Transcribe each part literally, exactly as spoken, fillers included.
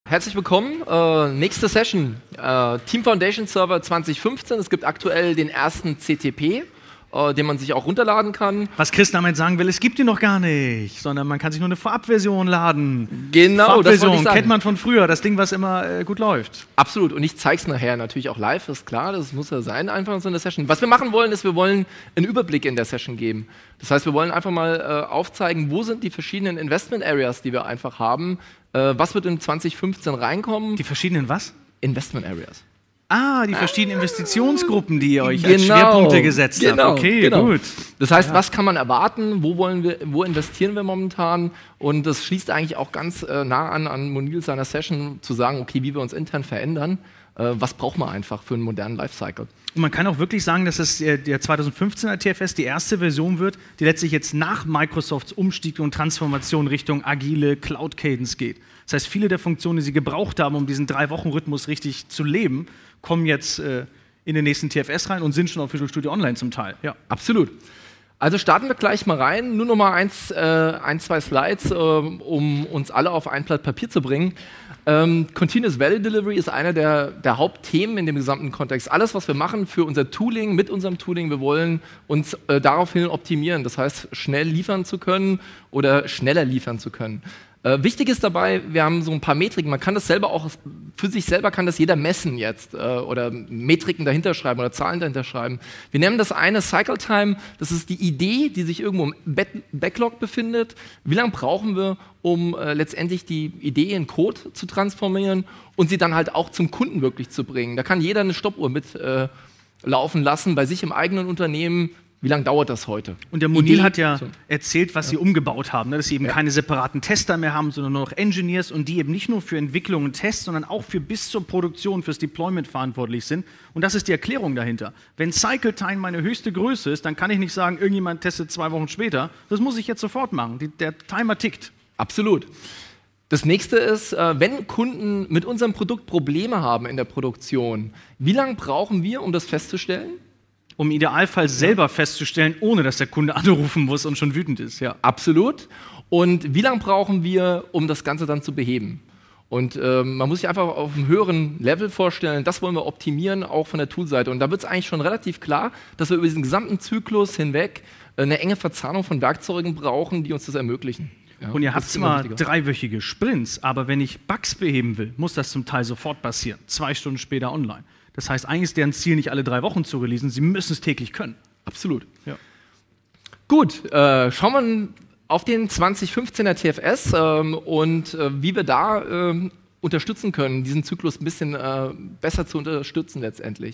Herzlich willkommen. Äh, nächste Session, äh, Team Foundation Server zwanzig fünfzehn. Es gibt aktuell den ersten C T P, äh, den man sich auch runterladen kann. Was Chris damit sagen will, es gibt ihn noch gar nicht, sondern man kann sich nur eine Vorabversion laden. Genau, Vorabversion, das wollte ich sagen. Kennt man von früher, das Ding, was immer äh, gut läuft. Absolut, und ich zeige es nachher natürlich auch live, ist klar, das muss ja sein, einfach so eine Session. Was wir machen wollen, ist, wir wollen einen Überblick in der Session geben. Das heißt, wir wollen einfach mal äh, aufzeigen, wo sind die verschiedenen Investment Areas, die wir einfach haben. Äh, was wird in zwanzig fünfzehn reinkommen? Die verschiedenen was? Investment Areas. Ah, die verschiedenen Investitionsgruppen, die ihr euch Genau, als Schwerpunkte gesetzt genau, habt. Okay, genau. gut. Das heißt, Ja. was kann man erwarten? Wo wollen wir, wo investieren wir momentan? Und das schließt eigentlich auch ganz äh, nah an, an Monil seiner Session, zu sagen, okay, wie wir uns intern verändern. Äh, was braucht man einfach für einen modernen Lifecycle? Und man kann auch wirklich sagen, dass es äh, der zwanzig fünfzehner T F S die erste Version wird, die letztlich jetzt nach Microsofts Umstieg und Transformation Richtung agile Cloud-Cadence geht. Das heißt, viele der Funktionen, die sie gebraucht haben, um diesen Drei-Wochen-Rhythmus richtig zu leben, kommen jetzt äh, in den nächsten T F S rein und sind schon auf Visual Studio Online zum Teil. Ja. Absolut. Also starten wir gleich mal rein. Nur noch mal eins, äh, ein, zwei Slides, äh, um uns alle auf ein Blatt Papier zu bringen. Ähm, Continuous Value Delivery ist einer der, der Hauptthemen in dem gesamten Kontext. Alles, was wir machen für unser Tooling, mit unserem Tooling, wir wollen uns äh, daraufhin optimieren. Das heißt, schnell liefern zu können oder schneller liefern zu können. Äh, wichtig ist dabei, wir haben so ein paar Metriken. Man kann das selber auch, für sich selber kann das jeder messen jetzt äh, oder Metriken dahinter schreiben oder Zahlen dahinter schreiben. Wir nennen das eine Cycle Time. Das ist die Idee, die sich irgendwo im Back- Backlog befindet. Wie lange brauchen wir, um äh, letztendlich die Idee in Code zu transformieren und sie dann halt auch zum Kunden wirklich zu bringen? Da kann jeder eine Stoppuhr mit äh, laufen lassen bei sich im eigenen Unternehmen. Wie lange dauert das heute? Und der Monil Idee, hat ja so. erzählt, was Ja. sie umgebaut haben, ne? Dass sie eben Ja. keine separaten Tester mehr haben, sondern nur noch Engineers und die eben nicht nur für Entwicklung und Tests, sondern auch für bis zur Produktion, fürs Deployment verantwortlich sind. Und das ist die Erklärung dahinter. Wenn Cycle Time meine höchste Größe ist, dann kann ich nicht sagen, irgendjemand testet zwei Wochen später. Das muss ich jetzt sofort machen. Die, der Timer tickt. Absolut. Das nächste ist, äh, wenn Kunden mit unserem Produkt Probleme haben in der Produktion, wie lange brauchen wir, um das festzustellen? Um im Idealfall selber festzustellen, ohne dass der Kunde anrufen muss und schon wütend ist. Ja. Absolut. Und wie lange brauchen wir, um das Ganze dann zu beheben? Und äh, man muss sich einfach auf einem höheren Level vorstellen, das wollen wir optimieren, auch von der Toolseite. Und da wird es eigentlich schon relativ klar, dass wir über diesen gesamten Zyklus hinweg äh, eine enge Verzahnung von Werkzeugen brauchen, die uns das ermöglichen. Ja, Und ihr das habt ist immer zwar wichtiger. dreiwöchige Sprints, aber wenn ich Bugs beheben will, muss das zum Teil sofort passieren. Zwei Stunden später online. Das heißt, eigentlich ist deren Ziel, nicht alle drei Wochen zu releasen. Sie müssen es täglich können. Absolut. Ja. Gut, äh, schauen wir auf den zwanzig fünfzehner T F S ähm, und äh, wie wir da ähm, unterstützen können, diesen Zyklus ein bisschen äh, besser zu unterstützen letztendlich.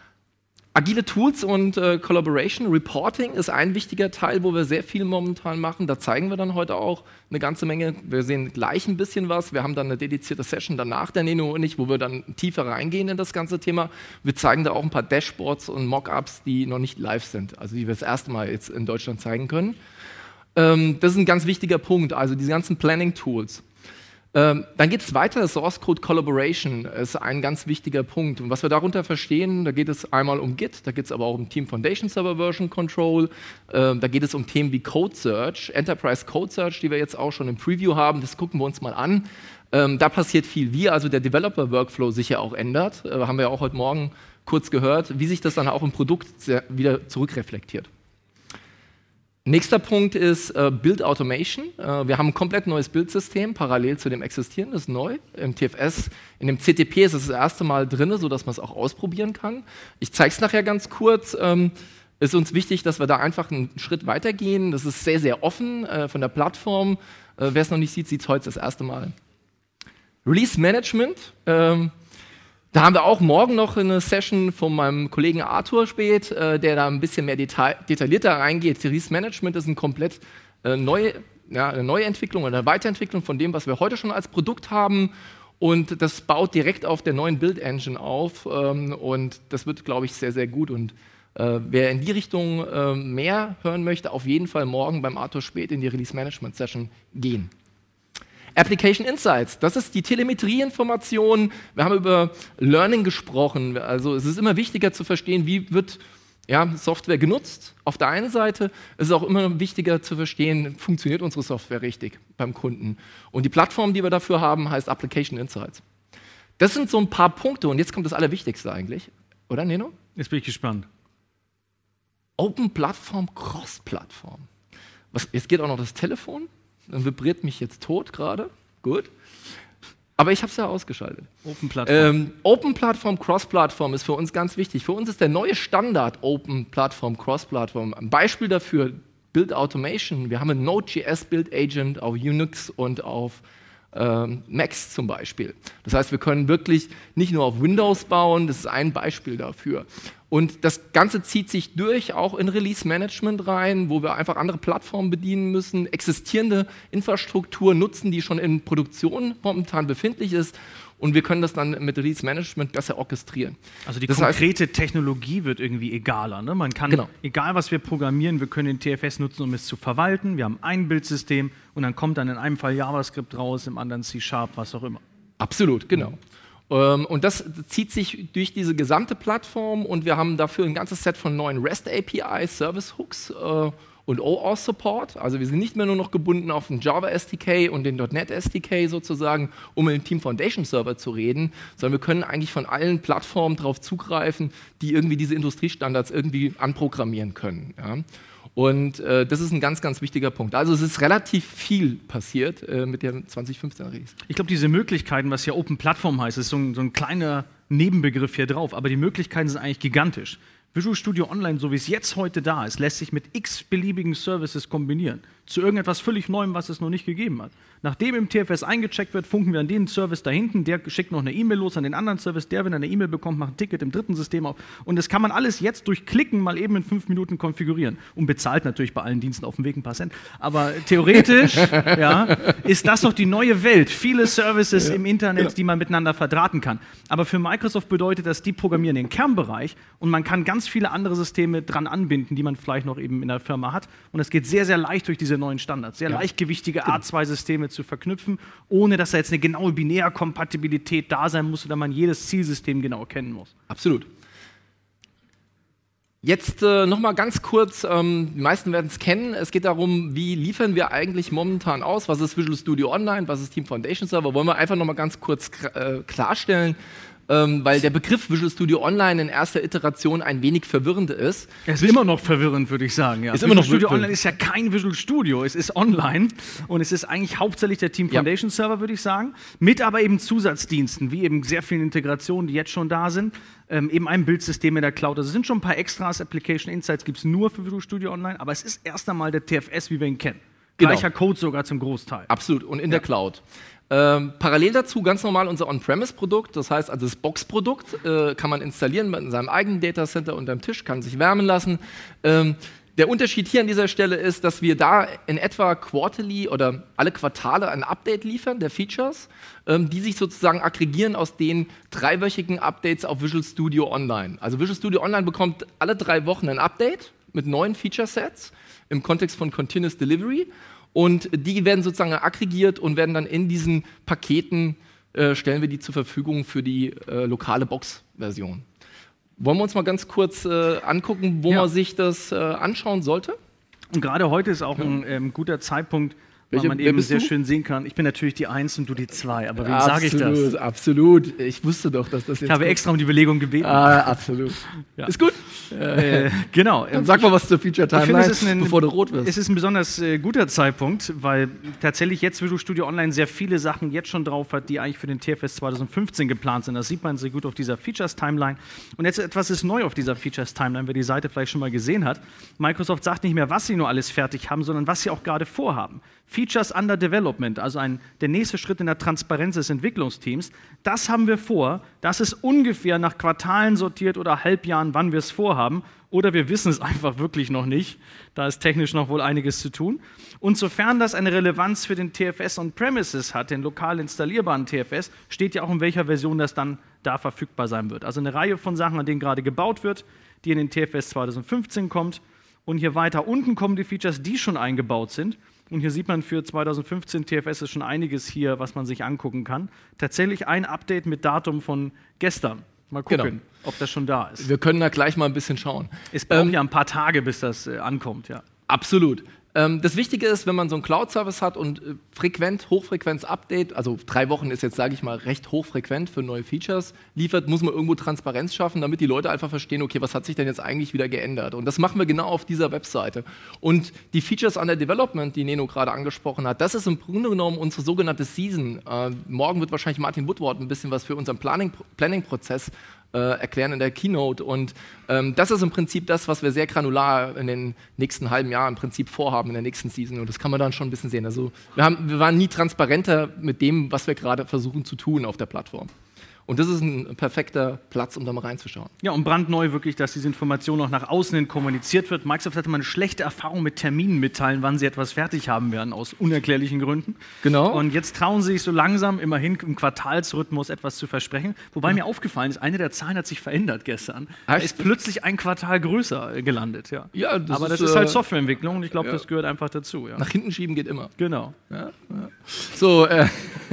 Agile Tools und äh, Collaboration, Reporting ist ein wichtiger Teil, wo wir sehr viel momentan machen. Da zeigen wir dann heute auch eine ganze Menge. Wir sehen gleich ein bisschen was. Wir haben dann eine dedizierte Session danach, der Nino und ich, wo wir dann tiefer reingehen in das ganze Thema. Wir zeigen da auch ein paar Dashboards und Mockups, die noch nicht live sind, also die wir das erste Mal jetzt in Deutschland zeigen können. Ähm, das ist ein ganz wichtiger Punkt, also diese ganzen Planning-Tools. Ähm, dann geht es weiter, Source Code Collaboration ist ein ganz wichtiger Punkt. Und was wir darunter verstehen, da geht es einmal um Git, da geht es aber auch um Team Foundation Server Version Control, äh, da geht es um Themen wie Code Search, Enterprise Code Search, die wir jetzt auch schon im Preview haben, das gucken wir uns mal an. Ähm, da passiert viel, wie also der Developer Workflow sich ja auch ändert, äh, haben wir ja auch heute Morgen kurz gehört, wie sich das dann auch im Produkt sehr, wieder zurückreflektiert. Nächster Punkt ist äh, Build Automation. Äh, wir haben ein komplett neues Bildsystem, parallel zu dem existierenden, das ist neu. Im T F S, in dem C T P ist es das erste Mal drin, sodass man es auch ausprobieren kann. Ich zeige es nachher ganz kurz. Ähm, ist uns wichtig, dass wir da einfach einen Schritt weitergehen. Das ist sehr, sehr offen äh, von der Plattform. Äh, wer es noch nicht sieht, sieht es heute das erste Mal. Release Management. Ähm, Da haben wir auch morgen noch eine Session von meinem Kollegen Arthur Speth, äh, der da ein bisschen mehr deta detaillierter reingeht. Release Management ist ein komplett äh, neue, ja, eine Neuentwicklung oder eine Weiterentwicklung von dem, was wir heute schon als Produkt haben. Und das baut direkt auf der neuen Build Engine auf. Ähm, und das wird, glaube ich, sehr, sehr gut. Und äh, wer in die Richtung äh, mehr hören möchte, auf jeden Fall morgen beim Arthur Speth in die Release Management Session gehen. Application Insights, das ist die Telemetrieinformation. Wir haben über Learning gesprochen. Also es ist immer wichtiger zu verstehen, wie wird ja, Software genutzt. Auf der einen Seite ist es auch immer wichtiger zu verstehen, funktioniert unsere Software richtig. beim Kunden. Und die Plattform, die wir dafür haben, heißt Application Insights. Das sind so ein paar Punkte und jetzt kommt das Allerwichtigste eigentlich. Oder, Neno? Jetzt bin ich gespannt. Open Plattform, Cross-Plattform. Was, jetzt geht auch noch das Telefon, dann vibriert mich jetzt tot gerade. Gut. Aber ich habe es ja ausgeschaltet. Open Plattform. Ähm, Open Plattform, Cross-Plattform ist für uns ganz wichtig. Für uns ist der neue Standard Open Plattform, Cross-Plattform. Ein Beispiel dafür, Build Automation. Wir haben einen Node.js Build Agent auf Unix und auf ähm, Macs zum Beispiel. Das heißt, wir können wirklich nicht nur auf Windows bauen, das ist ein Beispiel dafür. Und das Ganze zieht sich durch, auch in Release-Management rein, wo wir einfach andere Plattformen bedienen müssen, existierende Infrastruktur nutzen, die schon in Produktion momentan befindlich ist. Und wir können das dann mit Release-Management besser orchestrieren. Also die das konkrete heißt, Technologie wird irgendwie egaler. Ne? Man kann, genau. egal was wir programmieren, wir können den T F S nutzen, um es zu verwalten. Wir haben ein Bildsystem und dann kommt dann in einem Fall JavaScript raus, im anderen C Sharp, was auch immer. Absolut, genau. Mhm. Und das zieht sich durch diese gesamte Plattform und wir haben dafür ein ganzes Set von neuen REST-A P Is, Service-Hooks äh, und O Auth-Support. Also wir sind nicht mehr nur noch gebunden auf den Java S D K und den .NET S D K sozusagen, um mit dem Team Foundation Server zu reden, sondern wir können eigentlich von allen Plattformen darauf zugreifen, die irgendwie diese Industriestandards irgendwie anprogrammieren können. Ja. Und äh, das ist ein ganz, ganz wichtiger Punkt. Also es ist relativ viel passiert äh, mit der zwanzig fünfzehner Release. Ich glaube, diese Möglichkeiten, was ja Open Plattform heißt, ist so ein, so ein kleiner Nebenbegriff hier drauf, aber die Möglichkeiten sind eigentlich gigantisch. Visual Studio Online, so wie es jetzt heute da ist, lässt sich mit x beliebigen Services kombinieren. Zu irgendetwas völlig Neuem, was es noch nicht gegeben hat. Nachdem im T F S eingecheckt wird, funken wir an den Service da hinten, der schickt noch eine E-Mail los an den anderen Service, der, wenn er eine E-Mail bekommt, macht ein Ticket im dritten System auf. Und das kann man alles jetzt durch Klicken mal eben in fünf Minuten konfigurieren. Und bezahlt natürlich bei allen Diensten auf dem Weg ein paar Cent. Aber theoretisch ja, ist das doch die neue Welt. Viele Services ja. im Internet, ja. die man miteinander verdrahten kann. Aber für Microsoft bedeutet das, die programmieren den Kernbereich und man kann ganz viele andere Systeme dran anbinden, die man vielleicht noch eben in der Firma hat. Und es geht sehr, sehr leicht durch diese neuen Standards. Sehr ja. leichtgewichtige A zwei Systeme zu verknüpfen, ohne dass da jetzt eine genaue Binärkompatibilität da sein muss oder man jedes Zielsystem genau kennen muss. Absolut. Jetzt äh, nochmal ganz kurz, ähm, die meisten werden es kennen, es geht darum, wie liefern wir eigentlich momentan aus, was ist Visual Studio Online, was ist Team Foundation Server, wollen wir einfach nochmal ganz kurz äh, klarstellen, ähm, weil der Begriff Visual Studio Online in erster Iteration ein wenig verwirrend ist. Es ist immer noch verwirrend, würde ich sagen. Ja. Ist immer noch Visual Studio Online ist ja kein Visual Studio, es ist online und es ist eigentlich hauptsächlich der Team Foundation ja. Server, würde ich sagen, mit aber eben Zusatzdiensten, wie eben sehr vielen Integrationen, die jetzt schon da sind, ähm, eben ein Bildsystem in der Cloud. Also es sind schon ein paar Extras, Application Insights gibt es nur für Visual Studio Online, aber es ist erst einmal der T F S, wie wir ihn kennen. Genau. Gleicher Code sogar zum Großteil. Absolut, und in ja. der Cloud. Ähm, parallel dazu ganz normal unser On-Premise-Produkt, das heißt also das Box-Produkt, äh, kann man installieren in seinem eigenen Datacenter unterm Tisch, kann sich wärmen lassen. Ähm, der Unterschied hier an dieser Stelle ist, dass wir da in etwa quarterly oder alle Quartale ein Update liefern der Features, ähm, die sich sozusagen aggregieren aus den dreiwöchigen Updates auf Visual Studio Online. Also Visual Studio Online bekommt alle drei Wochen ein Update mit neuen Feature-Sets im Kontext von Continuous Delivery. Und die werden sozusagen aggregiert und werden dann in diesen Paketen, äh, stellen wir die zur Verfügung für die äh, lokale Box-Version. Wollen wir uns mal ganz kurz äh, angucken, wo ja. man sich das äh, anschauen sollte? Und gerade heute ist auch ja. ein ähm, guter Zeitpunkt, weil Welche, man eben sehr du? schön sehen kann. Ich bin natürlich die Eins und du die Zwei, aber wem sage ich das? Absolut, ich wusste doch, dass das jetzt Ich habe kommt. extra um die Belegung gebeten. Ah, absolut. Ja. Ist gut? Äh, genau. Dann sag mal was zur Feature-Timeline, bevor du rot wirst. Es ist ein besonders äh, guter Zeitpunkt, weil tatsächlich jetzt Visual Studio Online sehr viele Sachen jetzt schon drauf hat, die eigentlich für den T F S zwanzig fünfzehn geplant sind. Das sieht man sehr gut auf dieser Features-Timeline. Und jetzt etwas ist neu auf dieser Features-Timeline, wer die Seite vielleicht schon mal gesehen hat. Microsoft sagt nicht mehr, was sie nur alles fertig haben, sondern was sie auch gerade vorhaben. Features under Development, also ein, der nächste Schritt in der Transparenz des Entwicklungsteams, das haben wir vor. Das ist ungefähr nach Quartalen sortiert oder Halbjahren, wann wir es vorhaben. Oder wir wissen es einfach wirklich noch nicht. Da ist technisch noch wohl einiges zu tun. Und sofern das eine Relevanz für den T F S on-premises hat, den lokal installierbaren T F S, steht ja auch, in welcher Version das dann da verfügbar sein wird. Also eine Reihe von Sachen, an denen gerade gebaut wird, die in den T F S zwanzig fünfzehn kommt. Und hier weiter unten kommen die Features, die schon eingebaut sind. Und hier sieht man für zwanzig fünfzehn T F S ist schon einiges hier, was man sich angucken kann. Tatsächlich ein Update mit Datum von gestern. Mal gucken, genau. ob das schon da ist. Wir können da gleich mal ein bisschen schauen. Es braucht ähm, ja ein paar Tage, bis das äh, ankommt, ja. Absolut. Ähm, das Wichtige ist, wenn man so einen Cloud-Service hat und äh, frequent, Hochfrequenz-Update, also drei Wochen ist jetzt, sage ich mal, recht hochfrequent für neue Features liefert, muss man irgendwo Transparenz schaffen, damit die Leute einfach verstehen, okay, was hat sich denn jetzt eigentlich wieder geändert? Und das machen wir genau auf dieser Webseite. Und die Features under Development, die Neno gerade angesprochen hat, das ist im Grunde genommen unsere sogenannte Season. Äh, morgen wird wahrscheinlich Martin Woodward ein bisschen was für unseren Planning- Planning-Prozess Äh, erklären in der Keynote. Und ähm, das ist im Prinzip das, was wir sehr granular in den nächsten halben Jahren im Prinzip vorhaben, in der nächsten Season. Und das kann man dann schon ein bisschen sehen. Also wir, haben, wir waren nie transparenter mit dem, was wir gerade versuchen zu tun auf der Plattform. Und das ist ein perfekter Platz, um da mal reinzuschauen. Ja, und brandneu wirklich, dass diese Information auch nach außen hin kommuniziert wird. Microsoft hatte mal eine schlechte Erfahrung mit Terminen mitteilen, wann sie etwas fertig haben werden, aus unerklärlichen Gründen. Genau. Und jetzt trauen sie sich so langsam immerhin im Quartalsrhythmus etwas zu versprechen. Wobei mir aufgefallen ist, eine der Zahlen hat sich verändert gestern. Da ist plötzlich ein Quartal größer äh, gelandet. Ja. Ja, das Aber ist, das ist halt äh, Softwareentwicklung und ich glaube, ja. das gehört einfach dazu. Ja. Nach hinten schieben geht immer. Genau. Ja, ja. So, äh,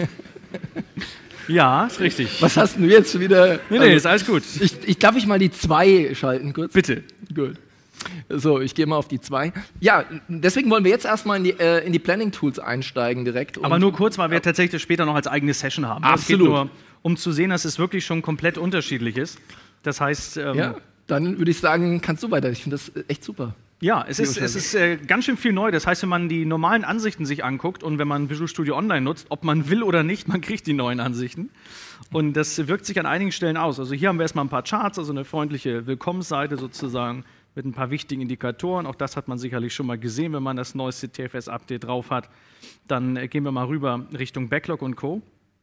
Ja, ist richtig. was hast du jetzt schon wieder? Nee, nee, ist alles gut. Ich, ich darf ich mal die zwei schalten kurz? Bitte. Gut. So, ich gehe mal auf die zwei. Ja, deswegen wollen wir jetzt erstmal in die, äh, in die Planning-Tools einsteigen direkt. Aber nur kurz, weil wir tatsächlich das später noch als eigene Session haben. Absolut. Es geht nur, um zu sehen, dass es wirklich schon komplett unterschiedlich ist. Das heißt, ähm, Ja, dann würde ich sagen, kannst du weiter. Ich finde das echt super. ja, es ist, es ist äh, ganz schön viel neu. Das heißt, wenn man die normalen Ansichten sich anguckt und wenn man Visual Studio Online nutzt, ob man will oder nicht, man kriegt die neuen Ansichten. Und das wirkt sich an einigen Stellen aus. Also hier haben wir erstmal ein paar Charts, also eine freundliche Willkommensseite sozusagen mit ein paar wichtigen Indikatoren. Auch das hat man sicherlich schon mal gesehen, wenn man das neueste T F S-Update drauf hat. Dann äh, gehen wir mal rüber Richtung Backlog und Co.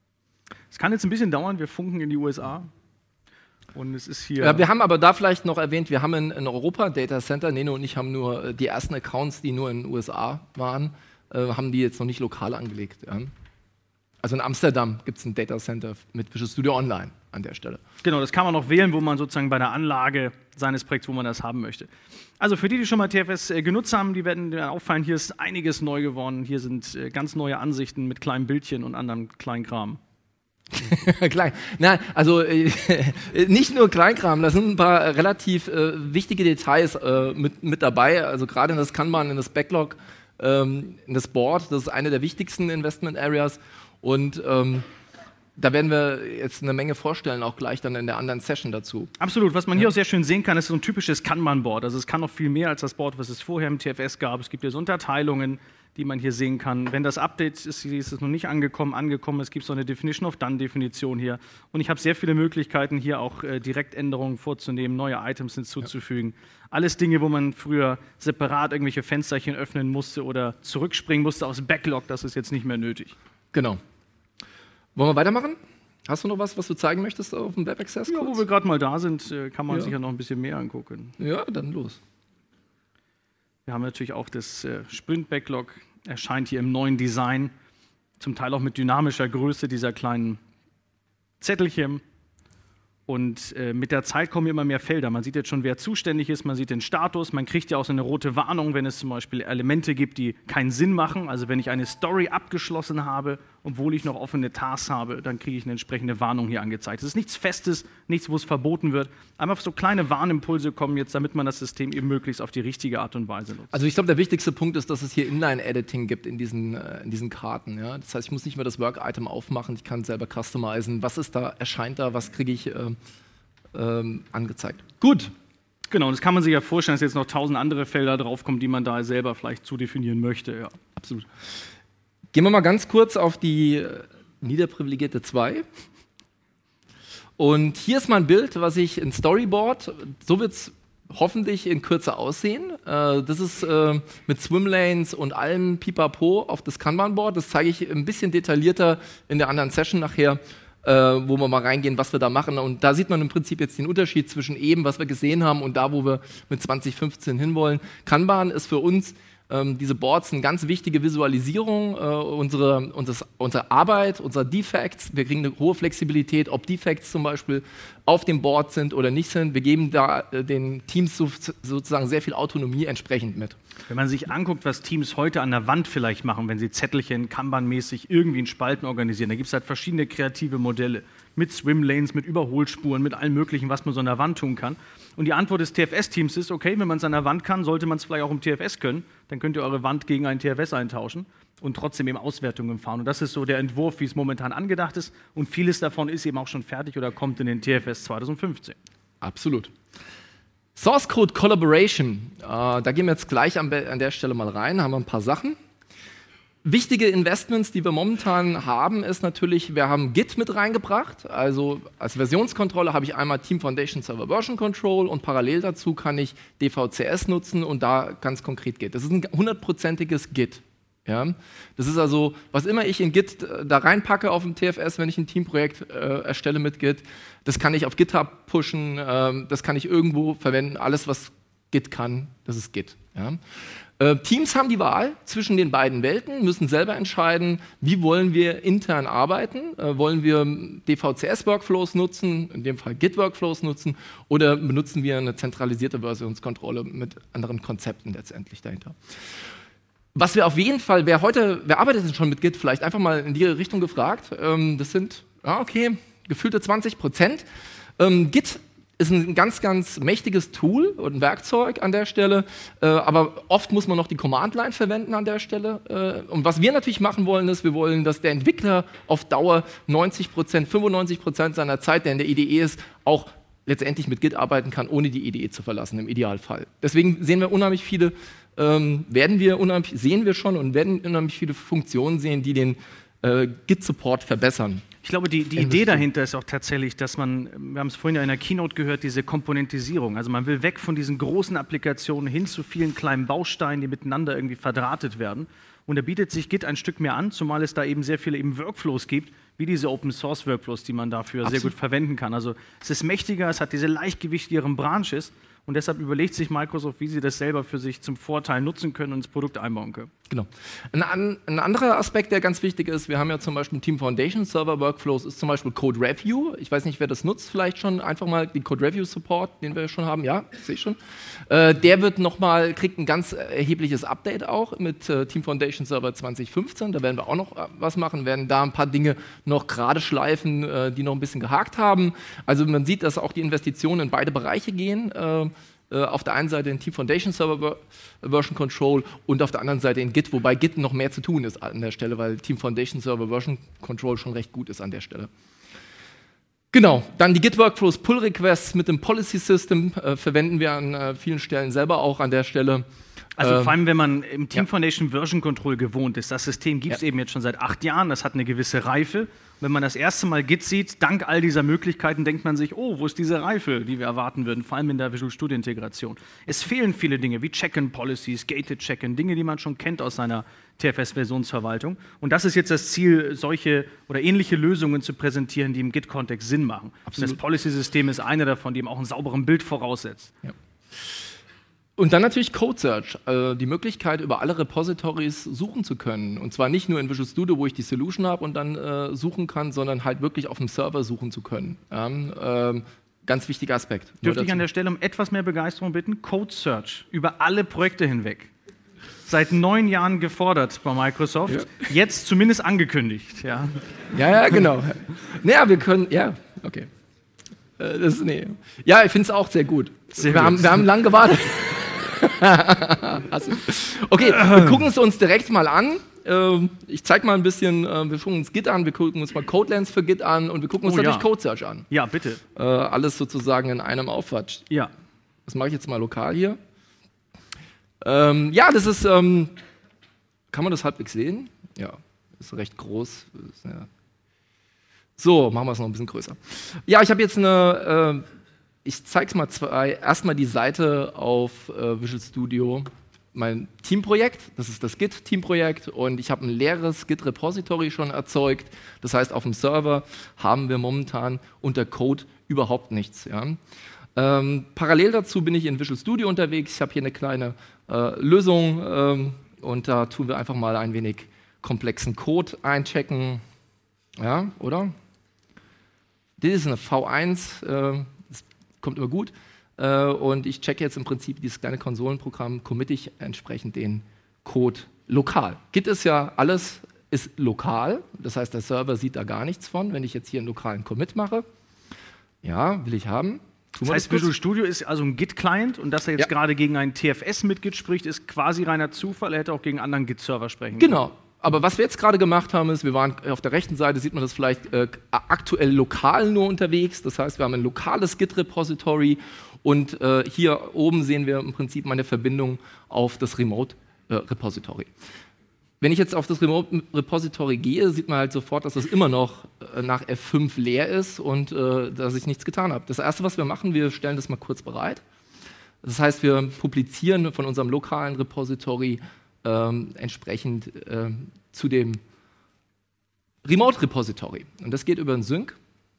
Es kann jetzt ein bisschen dauern, wir funken in die U S A. Und es ist hier. Ja, wir haben aber da vielleicht noch erwähnt, wir haben in, in Europa Data Center, Neno und ich haben nur äh, die ersten Accounts, die nur in den U S A waren, äh, haben die jetzt noch nicht lokal angelegt. Ja. Also in Amsterdam gibt es ein Data Center mit Visual Studio Online an der Stelle. Genau, das kann man noch wählen, wo man sozusagen bei der Anlage seines Projekts, wo man das haben möchte. Also für die, die schon mal T F S äh, genutzt haben, die werden dir auffallen, hier ist einiges neu geworden. Hier sind äh, ganz neue Ansichten mit kleinen Bildchen und anderem Kleinkram. Klein. Nein, also äh, nicht nur Kleinkram, da sind ein paar relativ äh, wichtige Details äh, mit, mit dabei. Also gerade in das Kanban, in das Backlog, ähm, in das Board, das ist eine der wichtigsten Investment Areas. Und ähm, da werden wir jetzt eine Menge vorstellen, auch gleich dann in der anderen Session dazu. Absolut. Was man hier auch sehr schön sehen kann, ist so ein typisches Kanban-Board. Also es kann noch viel mehr als das Board, was es vorher im T F S gab. Es gibt hier so Unterteilungen, die man hier sehen kann. Wenn das Update ist, ist es noch nicht angekommen, angekommen. Es gibt so eine Definition of Done-Definition hier. Und ich habe sehr viele Möglichkeiten, hier auch äh, Direktänderungen vorzunehmen, neue Items hinzuzufügen. Ja. Alles Dinge, wo man früher separat irgendwelche Fensterchen öffnen musste oder zurückspringen musste aus Backlog. Das ist jetzt nicht mehr nötig. Genau. Wollen wir weitermachen? Hast du noch was, was du zeigen möchtest auf dem Web Access? Ja, wo wir gerade mal da sind, kann man ja. sich ja noch ein bisschen mehr angucken. Ja, dann los. Wir haben natürlich auch das äh, Sprint-Backlog, erscheint hier im neuen Design, zum Teil auch mit dynamischer Größe dieser kleinen Zettelchen. Und äh, mit der Zeit kommen immer mehr Felder. Man sieht jetzt schon, wer zuständig ist, man sieht den Status, man kriegt ja auch so eine rote Warnung, wenn es zum Beispiel Elemente gibt, die keinen Sinn machen. Also wenn ich eine Story abgeschlossen habe, obwohl ich noch offene Tasks habe, dann kriege ich eine entsprechende Warnung hier angezeigt. Es ist nichts Festes, nichts, wo es verboten wird. Einfach so kleine Warnimpulse kommen jetzt, damit man das System eben möglichst auf die richtige Art und Weise nutzt. Also ich glaube, der wichtigste Punkt ist, dass es hier Inline-Editing gibt in diesen, äh, in diesen Karten. Ja? Das heißt, ich muss nicht mehr das Work-Item aufmachen, ich kann selber customizen. Was ist da, erscheint da, was kriege ich äh, ähm, angezeigt. Gut. Genau, das kann man sich ja vorstellen, dass jetzt noch tausend andere Felder draufkommen, die man da selber vielleicht zudefinieren möchte. Ja, absolut. Gehen wir mal ganz kurz auf die äh, niederprivilegierte zwei. Und hier ist mal ein Bild, was ich in Storyboard, so wird es hoffentlich in Kürze aussehen. Äh, das ist äh, mit Swimlanes und allem Pipapo auf das Kanban-Board. Das zeige ich ein bisschen detaillierter in der anderen Session nachher, äh, wo wir mal reingehen, was wir da machen. Und da sieht man im Prinzip jetzt den Unterschied zwischen eben, was wir gesehen haben, und da, wo wir mit zwanzig fünfzehn hinwollen. Kanban ist für uns Ähm, diese Boards eine ganz wichtige Visualisierung, äh, unsere, unseres, unsere Arbeit, unserer Defects. Wir kriegen eine hohe Flexibilität, ob Defects zum Beispiel auf dem Board sind oder nicht sind. Wir geben da äh, den Teams so, sozusagen sehr viel Autonomie entsprechend mit. Wenn man sich anguckt, was Teams heute an der Wand vielleicht machen, wenn sie Zettelchen, Kanban-mäßig irgendwie in Spalten organisieren, da gibt es halt verschiedene kreative Modelle mit Swimlanes, mit Überholspuren, mit allem Möglichen, was man so an der Wand tun kann. Und die Antwort des T F S-Teams ist, okay, wenn man es an der Wand kann, sollte man es vielleicht auch im T F S können. Dann könnt ihr eure Wand gegen einen T F S eintauschen und trotzdem eben Auswertungen fahren. Und das ist so der Entwurf, wie es momentan angedacht ist. Und vieles davon ist eben auch schon fertig oder kommt in den T F S zwanzig fünfzehn. Absolut. Source Code Collaboration, äh, da gehen wir jetzt gleich an, an der Stelle mal rein, haben wir ein paar Sachen. Wichtige Investments, die wir momentan haben, ist natürlich, wir haben Git mit reingebracht, also als Versionskontrolle habe ich einmal Team Foundation Server Version Control und parallel dazu kann ich D V C S nutzen und da ganz konkret Git. Das ist ein hundertprozentiges Git. Ja? Das ist also, was immer ich in Git äh, da reinpacke auf dem T F S, wenn ich ein Teamprojekt äh, erstelle mit Git, das kann ich auf GitHub pushen, äh, das kann ich irgendwo verwenden, alles was Git kann, das ist Git. Ja? Äh, Teams haben die Wahl zwischen den beiden Welten, müssen selber entscheiden, wie wollen wir intern arbeiten, äh, wollen wir D V C S-Workflows nutzen, in dem Fall Git-Workflows nutzen, oder benutzen wir eine zentralisierte Versionskontrolle mit anderen Konzepten letztendlich dahinter. Was wir auf jeden Fall, wer heute, wer arbeitet denn schon mit Git, vielleicht einfach mal in die Richtung gefragt, ähm, das sind, ja okay, gefühlte zwanzig Prozent. Ähm, Git ist ein ganz, ganz mächtiges Tool und ein Werkzeug an der Stelle, äh, aber oft muss man noch die Command-Line verwenden an der Stelle. Äh, und was wir natürlich machen wollen, ist, wir wollen, dass der Entwickler auf Dauer neunzig Prozent, fünfundneunzig Prozent seiner Zeit, der in der I D E ist, auch letztendlich mit Git arbeiten kann, ohne die I D E zu verlassen, im Idealfall. Deswegen sehen wir unheimlich viele, ähm, werden wir unheimlich, sehen wir schon und werden unheimlich viele Funktionen sehen, die den äh, Git-Support verbessern. Ich glaube, die, die Idee dahinter ist auch tatsächlich, dass man, wir haben es vorhin ja in der Keynote gehört, diese Komponentisierung. Also man will weg von diesen großen Applikationen hin zu vielen kleinen Bausteinen, die miteinander irgendwie verdrahtet werden. Und da bietet sich Git ein Stück mehr an, zumal es da eben sehr viele eben Workflows gibt, wie diese Open-Source-Workflows, die man dafür Absolut. sehr gut verwenden kann. Also es ist mächtiger, es hat diese leichtgewichtigeren Branches und deshalb überlegt sich Microsoft, wie sie das selber für sich zum Vorteil nutzen können und ins Produkt einbauen können. Genau. Ein, an, ein anderer Aspekt, der ganz wichtig ist, wir haben ja zum Beispiel Team Foundation Server Workflows, ist zum Beispiel Code Review. Ich weiß nicht, wer das nutzt, vielleicht schon einfach mal den Code Review Support, den wir schon haben. Ja, sehe ich schon. Äh, der wird noch mal, kriegt ein ganz erhebliches Update auch mit äh, Team Foundation Server zwanzig fünfzehn. Da werden wir auch noch äh, was machen, werden da ein paar Dinge noch gerade schleifen, äh, die noch ein bisschen gehakt haben. Also man sieht, dass auch die Investitionen in beide Bereiche gehen. Äh, auf der einen Seite in Team Foundation Server Version Control und auf der anderen Seite in Git, wobei Git noch mehr zu tun ist an der Stelle, weil Team Foundation Server Version Control schon recht gut ist an der Stelle. Genau, dann die Git-Workflows, Pull-Requests mit dem Policy-System äh, verwenden wir an äh, vielen Stellen selber auch an der Stelle. Also vor allem, wenn man im Team Foundation Version Control gewohnt ist, das System gibt es ja. eben jetzt schon seit acht Jahren, das hat eine gewisse Reife. Und wenn man das erste Mal Git sieht, dank all dieser Möglichkeiten, denkt man sich, oh, wo ist diese Reife, die wir erwarten würden, vor allem in der Visual Studio Integration. Es fehlen viele Dinge, wie Check-in-Policies, Gated Check-in, Dinge, die man schon kennt aus seiner T F S-Versionsverwaltung. Und das ist jetzt das Ziel, solche oder ähnliche Lösungen zu präsentieren, die im Git-Kontext Sinn machen. Und das Policy-System ist eine davon, die eben auch ein sauberen Bild voraussetzt. Ja. Und dann natürlich Code Search, äh, die Möglichkeit, über alle Repositories suchen zu können. Und zwar nicht nur in Visual Studio, wo ich die Solution habe und dann äh, suchen kann, sondern halt wirklich auf dem Server suchen zu können. Ja, äh, ganz wichtiger Aspekt. Dürfte ich an der Stelle um etwas mehr Begeisterung bitten? Code Search, über alle Projekte hinweg. Seit neun Jahren gefordert bei Microsoft, ja. jetzt zumindest angekündigt. Ja, ja, ja genau. Naja, wir können, ja, okay. Äh, das, nee. Ja, ich finde es auch sehr gut. Sehr wir, gut. Haben, wir haben lange gewartet. Okay, wir gucken es uns direkt mal an. Ich zeige mal ein bisschen, wir gucken uns Git an, wir gucken uns mal Codelens für Git an und wir gucken uns oh, natürlich ja. Code Search an. Ja, bitte. Alles sozusagen in einem Aufwatsch. Ja. Das mache ich jetzt mal lokal hier. Ähm, ja, das ist, ähm, kann man das halbwegs sehen? Ja, ist recht groß. Ist, ja. So, machen wir es noch ein bisschen größer. Ja, ich habe jetzt eine, äh, ich zeige es mal zwei, erstmal die Seite auf äh, Visual Studio, mein Teamprojekt, das ist das Git-Teamprojekt und ich habe ein leeres Git-Repository schon erzeugt, das heißt auf dem Server haben wir momentan unter Code überhaupt nichts. Ja. Ähm, parallel dazu bin ich in Visual Studio unterwegs, ich habe hier eine kleine äh, Lösung ähm, und da tun wir einfach mal ein wenig komplexen Code einchecken, ja, oder? Das ist eine V eins, äh, das kommt immer gut. Äh, und ich checke jetzt im Prinzip dieses kleine Konsolenprogramm, committe ich entsprechend den Code lokal. Git ist ja alles ist lokal, das heißt, der Server sieht da gar nichts von, wenn ich jetzt hier einen lokalen Commit mache. Ja, will ich haben. Das heißt, Visual Studio ist also ein Git-Client und dass er jetzt ja. gerade gegen einen T F S mit Git spricht, ist quasi reiner Zufall. Er hätte auch gegen anderen Git-Server sprechen können. Genau. Aber was wir jetzt gerade gemacht haben, ist, wir waren auf der rechten Seite, sieht man das vielleicht äh, aktuell lokal nur unterwegs. Das heißt, wir haben ein lokales Git-Repository und äh, hier oben sehen wir im Prinzip meine Verbindung auf das Remote-Repository. Wenn ich jetzt auf das Remote-Repository gehe, sieht man halt sofort, dass das immer noch äh, nach F fünf leer ist und äh, dass ich nichts getan habe. Das Erste, was wir machen, wir stellen das mal kurz bereit. Das heißt, wir publizieren von unserem lokalen Repository ähm, entsprechend äh, zu dem Remote-Repository. Und das geht über einen Sync.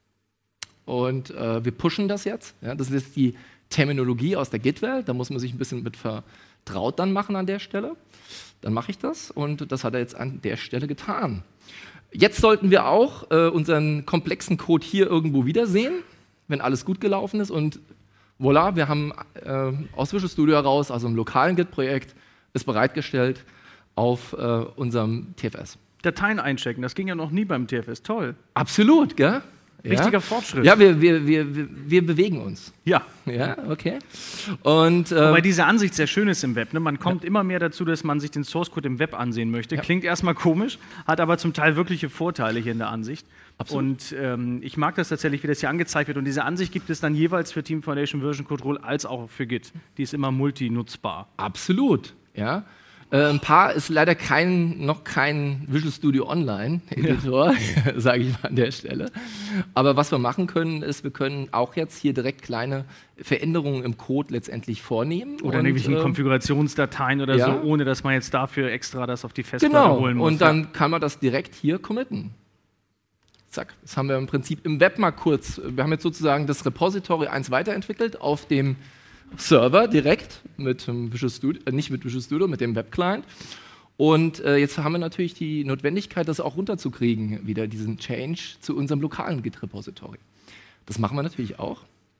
Und äh, wir pushen das jetzt. Ja, das ist jetzt die Terminologie aus der Git-Welt. Da muss man sich ein bisschen mit vertraut dann machen an der Stelle. Dann mache ich das und das hat er jetzt an der Stelle getan. Jetzt sollten wir auch äh, unseren komplexen Code hier irgendwo wiedersehen, wenn alles gut gelaufen ist und voilà, wir haben äh, aus Visual Studio heraus, also im lokalen Git-Projekt, ist bereitgestellt auf äh, unserem T F S. Dateien einchecken, das ging ja noch nie beim T F S, toll. Absolut, gell? Richtiger ja. Fortschritt. Ja, wir, wir, wir, wir bewegen uns. Ja. Ja, okay. Und, äh, Wobei diese Ansicht sehr schön ist im Web. Ne? Man kommt ja. immer mehr dazu, dass man sich den Source-Code im Web ansehen möchte. Ja. Klingt erstmal komisch, hat aber zum Teil wirkliche Vorteile hier in der Ansicht. Absolut. Und ähm, ich mag das tatsächlich, wie das hier angezeigt wird. Und diese Ansicht gibt es dann jeweils für Team Foundation Version Control als auch für Git. Die ist immer multinutzbar. Absolut, ja. Äh, ein paar ist leider kein, noch kein Visual Studio Online Editor, ja. sage ich mal an der Stelle. Aber was wir machen können, ist, wir können auch jetzt hier direkt kleine Veränderungen im Code letztendlich vornehmen. Oder und, irgendwelchen äh, Konfigurationsdateien oder ja. so, ohne dass man jetzt dafür extra das auf die Festplatte genau. holen muss. Und dann ja. kann man das direkt hier committen. Zack, das haben wir im Prinzip im Web mal kurz, wir haben jetzt sozusagen das Repository eins weiterentwickelt auf dem Server direkt mit dem Visual Studio, äh, nicht mit Visual Studio, mit dem Web-Client. Und äh, jetzt haben wir natürlich die Notwendigkeit, das auch runterzukriegen, wieder diesen Change zu unserem lokalen Git-Repository. Das machen wir natürlich auch.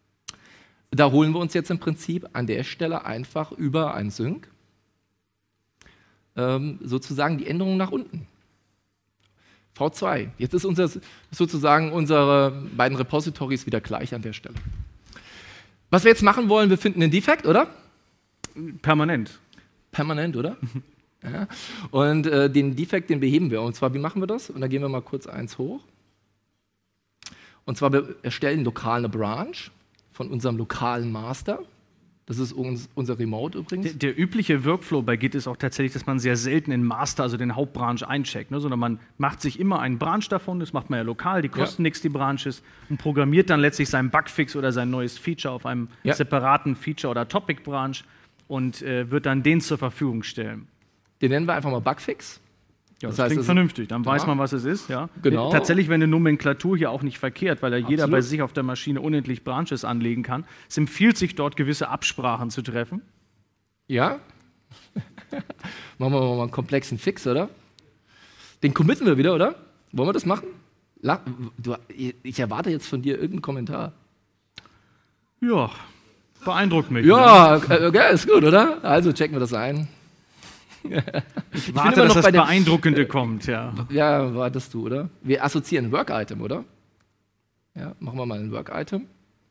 Da holen wir uns jetzt im Prinzip an der Stelle einfach über ein Sync ähm, sozusagen die Änderung nach unten. V zwei. Jetzt ist unser, sozusagen unsere beiden Repositories wieder gleich an der Stelle. Was wir jetzt machen wollen, wir finden einen Defekt, oder? Permanent. Permanent, oder? ja. Und äh, den Defekt, den beheben wir. Und zwar, wie machen wir das? Und da gehen wir mal kurz eins hoch. Und zwar, wir erstellen lokal eine Branch von unserem lokalen Master. Das ist uns, unser Remote übrigens. Der, der übliche Workflow bei Git ist auch tatsächlich, dass man sehr selten in Master, also den Hauptbranch, eincheckt, ne? Sondern man macht sich immer einen Branch davon, das macht man ja lokal, die kosten ja. nichts, die Branches, und programmiert dann letztlich seinen Bugfix oder sein neues Feature auf einem ja. separaten Feature- oder Topic-Branch und äh, wird dann den zur Verfügung stellen. Den nennen wir einfach mal Bugfix. Ja, das, das heißt, klingt das vernünftig, dann ja. weiß man, was es ist. Ja. Genau. Tatsächlich wäre eine Nomenklatur hier auch nicht verkehrt, weil ja jeder Absolut. bei sich auf der Maschine unendlich Branches anlegen kann. Es empfiehlt sich dort, gewisse Absprachen zu treffen. Ja. Machen wir mal einen komplexen Fix, oder? Den committen wir wieder, oder? Wollen wir das machen? La du, ich erwarte jetzt von dir irgendeinen Kommentar. Ja, beeindruckt mich. Ja, ne? Okay, ist gut, oder? Also checken wir das ein. Ich warte, dass das Beeindruckende kommt, ja. Ja, wartest du, oder? Wir assoziieren ein Work-Item, oder? Ja, machen wir mal ein Work-Item.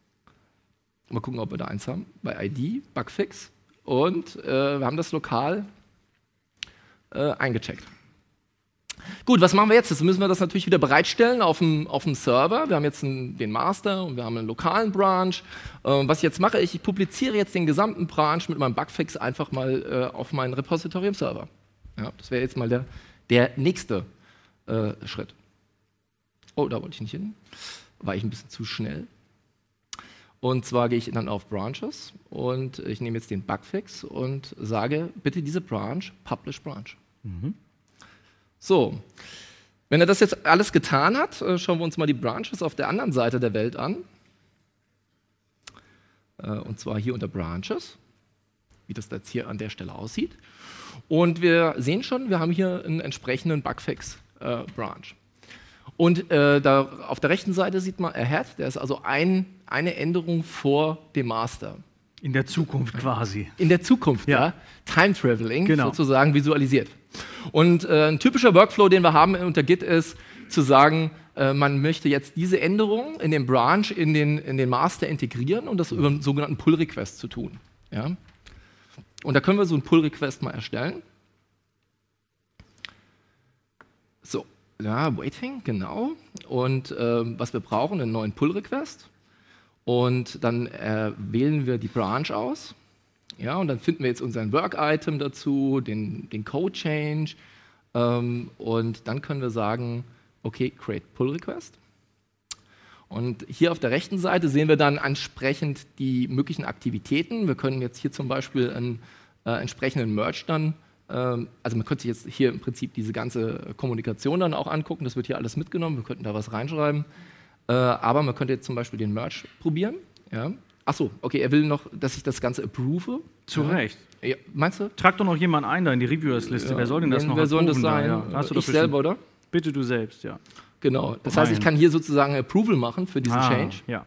Mal gucken, ob wir da eins haben. Bei I D, Bugfix. Und äh, wir haben das lokal äh, eingecheckt. Gut, was machen wir jetzt? Jetzt müssen wir das natürlich wieder bereitstellen auf dem, auf dem Server. Wir haben jetzt einen, den Master und wir haben einen lokalen Branch. Ähm, was ich jetzt mache, ich, ich publiziere jetzt den gesamten Branch mit meinem Bugfix einfach mal äh, auf meinen Repository im Server. Ja, das wäre jetzt mal der, der nächste äh, Schritt. Oh, da wollte ich nicht hin. War ich ein bisschen zu schnell. Und zwar gehe ich dann auf Branches und ich nehme jetzt den Bugfix und sage, bitte diese Branch, Publish Branch. Mhm. So, wenn er das jetzt alles getan hat, schauen wir uns mal die Branches auf der anderen Seite der Welt an. Und zwar hier unter Branches, wie das jetzt hier an der Stelle aussieht. Und wir sehen schon, wir haben hier einen entsprechenden Bugfix-Branch. Und äh, da auf der rechten Seite sieht man Ahead, der ist also ein, eine Änderung vor dem Master. In der Zukunft quasi. In der Zukunft, ja. Ja. Time Traveling Genau. sozusagen visualisiert. Und äh, ein typischer Workflow, den wir haben unter Git, ist zu sagen, äh, man möchte jetzt diese Änderung in den Branch, in den, in den Master integrieren und das über einen sogenannten Pull-Request zu tun. Ja? Und da können wir so einen Pull-Request mal erstellen. So, ja, Waiting, genau. Und äh, was wir brauchen, einen neuen Pull-Request. Und dann äh, wählen wir die Branch aus. Ja, und dann finden wir jetzt unseren Work-Item dazu, den, den Code-Change. Ähm, und dann können wir sagen, okay, create Pull-Request. Und hier auf der rechten Seite sehen wir dann entsprechend die möglichen Aktivitäten. Wir können jetzt hier zum Beispiel einen äh, entsprechenden Merge dann, ähm, also man könnte sich jetzt hier im Prinzip diese ganze Kommunikation dann auch angucken. Das wird hier alles mitgenommen. Wir könnten da was reinschreiben. Äh, aber man könnte jetzt zum Beispiel den Merge probieren. Ja. Achso, okay, er will noch, dass ich das Ganze approve. Zu ja. Recht. Ja, meinst du? Trag doch noch jemanden ein da in die Reviewers-Liste. Ja. Wer soll denn das Wer- noch Wer soll das approven da? sein? Ja. Hast du doch Ich selber, oder? Bitte du selbst, ja. Genau. Das Oh heißt, ich nein. kann hier sozusagen Approval machen für diesen Ah, Change. Ja.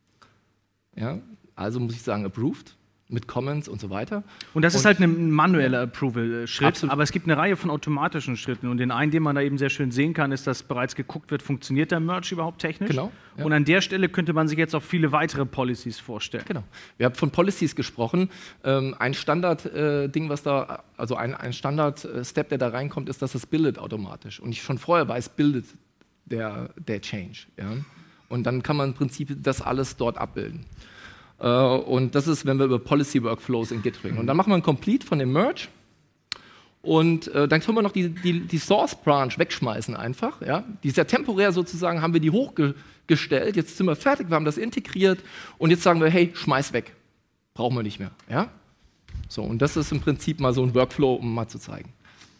Ja. Also muss ich sagen, approved mit Comments und so weiter. Und das ist Und- halt ein manueller Approval-Schritt, Absolut. aber es gibt eine Reihe von automatischen Schritten. Und den einen, den man da eben sehr schön sehen kann, ist, dass bereits geguckt wird, funktioniert der Merge überhaupt technisch? Genau, ja. Und an der Stelle könnte man sich jetzt auch viele weitere Policies vorstellen. Genau. Wir haben von Policies gesprochen. Ähm, ein Standard-Ding, was da, also ein, ein Standard-Step, der da reinkommt, ist, dass es bildet automatisch. Und ich schon vorher weiß, bildet der, der Change. Ja? Und dann kann man im Prinzip das alles dort abbilden. Äh, und das ist, wenn wir über Policy-Workflows in Git reden. Und dann machen wir ein Complete von dem Merge. Und äh, dann können wir noch die, die, die Source-Branch wegschmeißen einfach. Ja? Die ist ja temporär sozusagen, haben wir die hochgestellt. Jetzt sind wir fertig, wir haben das integriert. Und jetzt sagen wir, hey, schmeiß weg. Brauchen wir nicht mehr. Ja? So, und das ist im Prinzip mal so ein Workflow, um mal zu zeigen.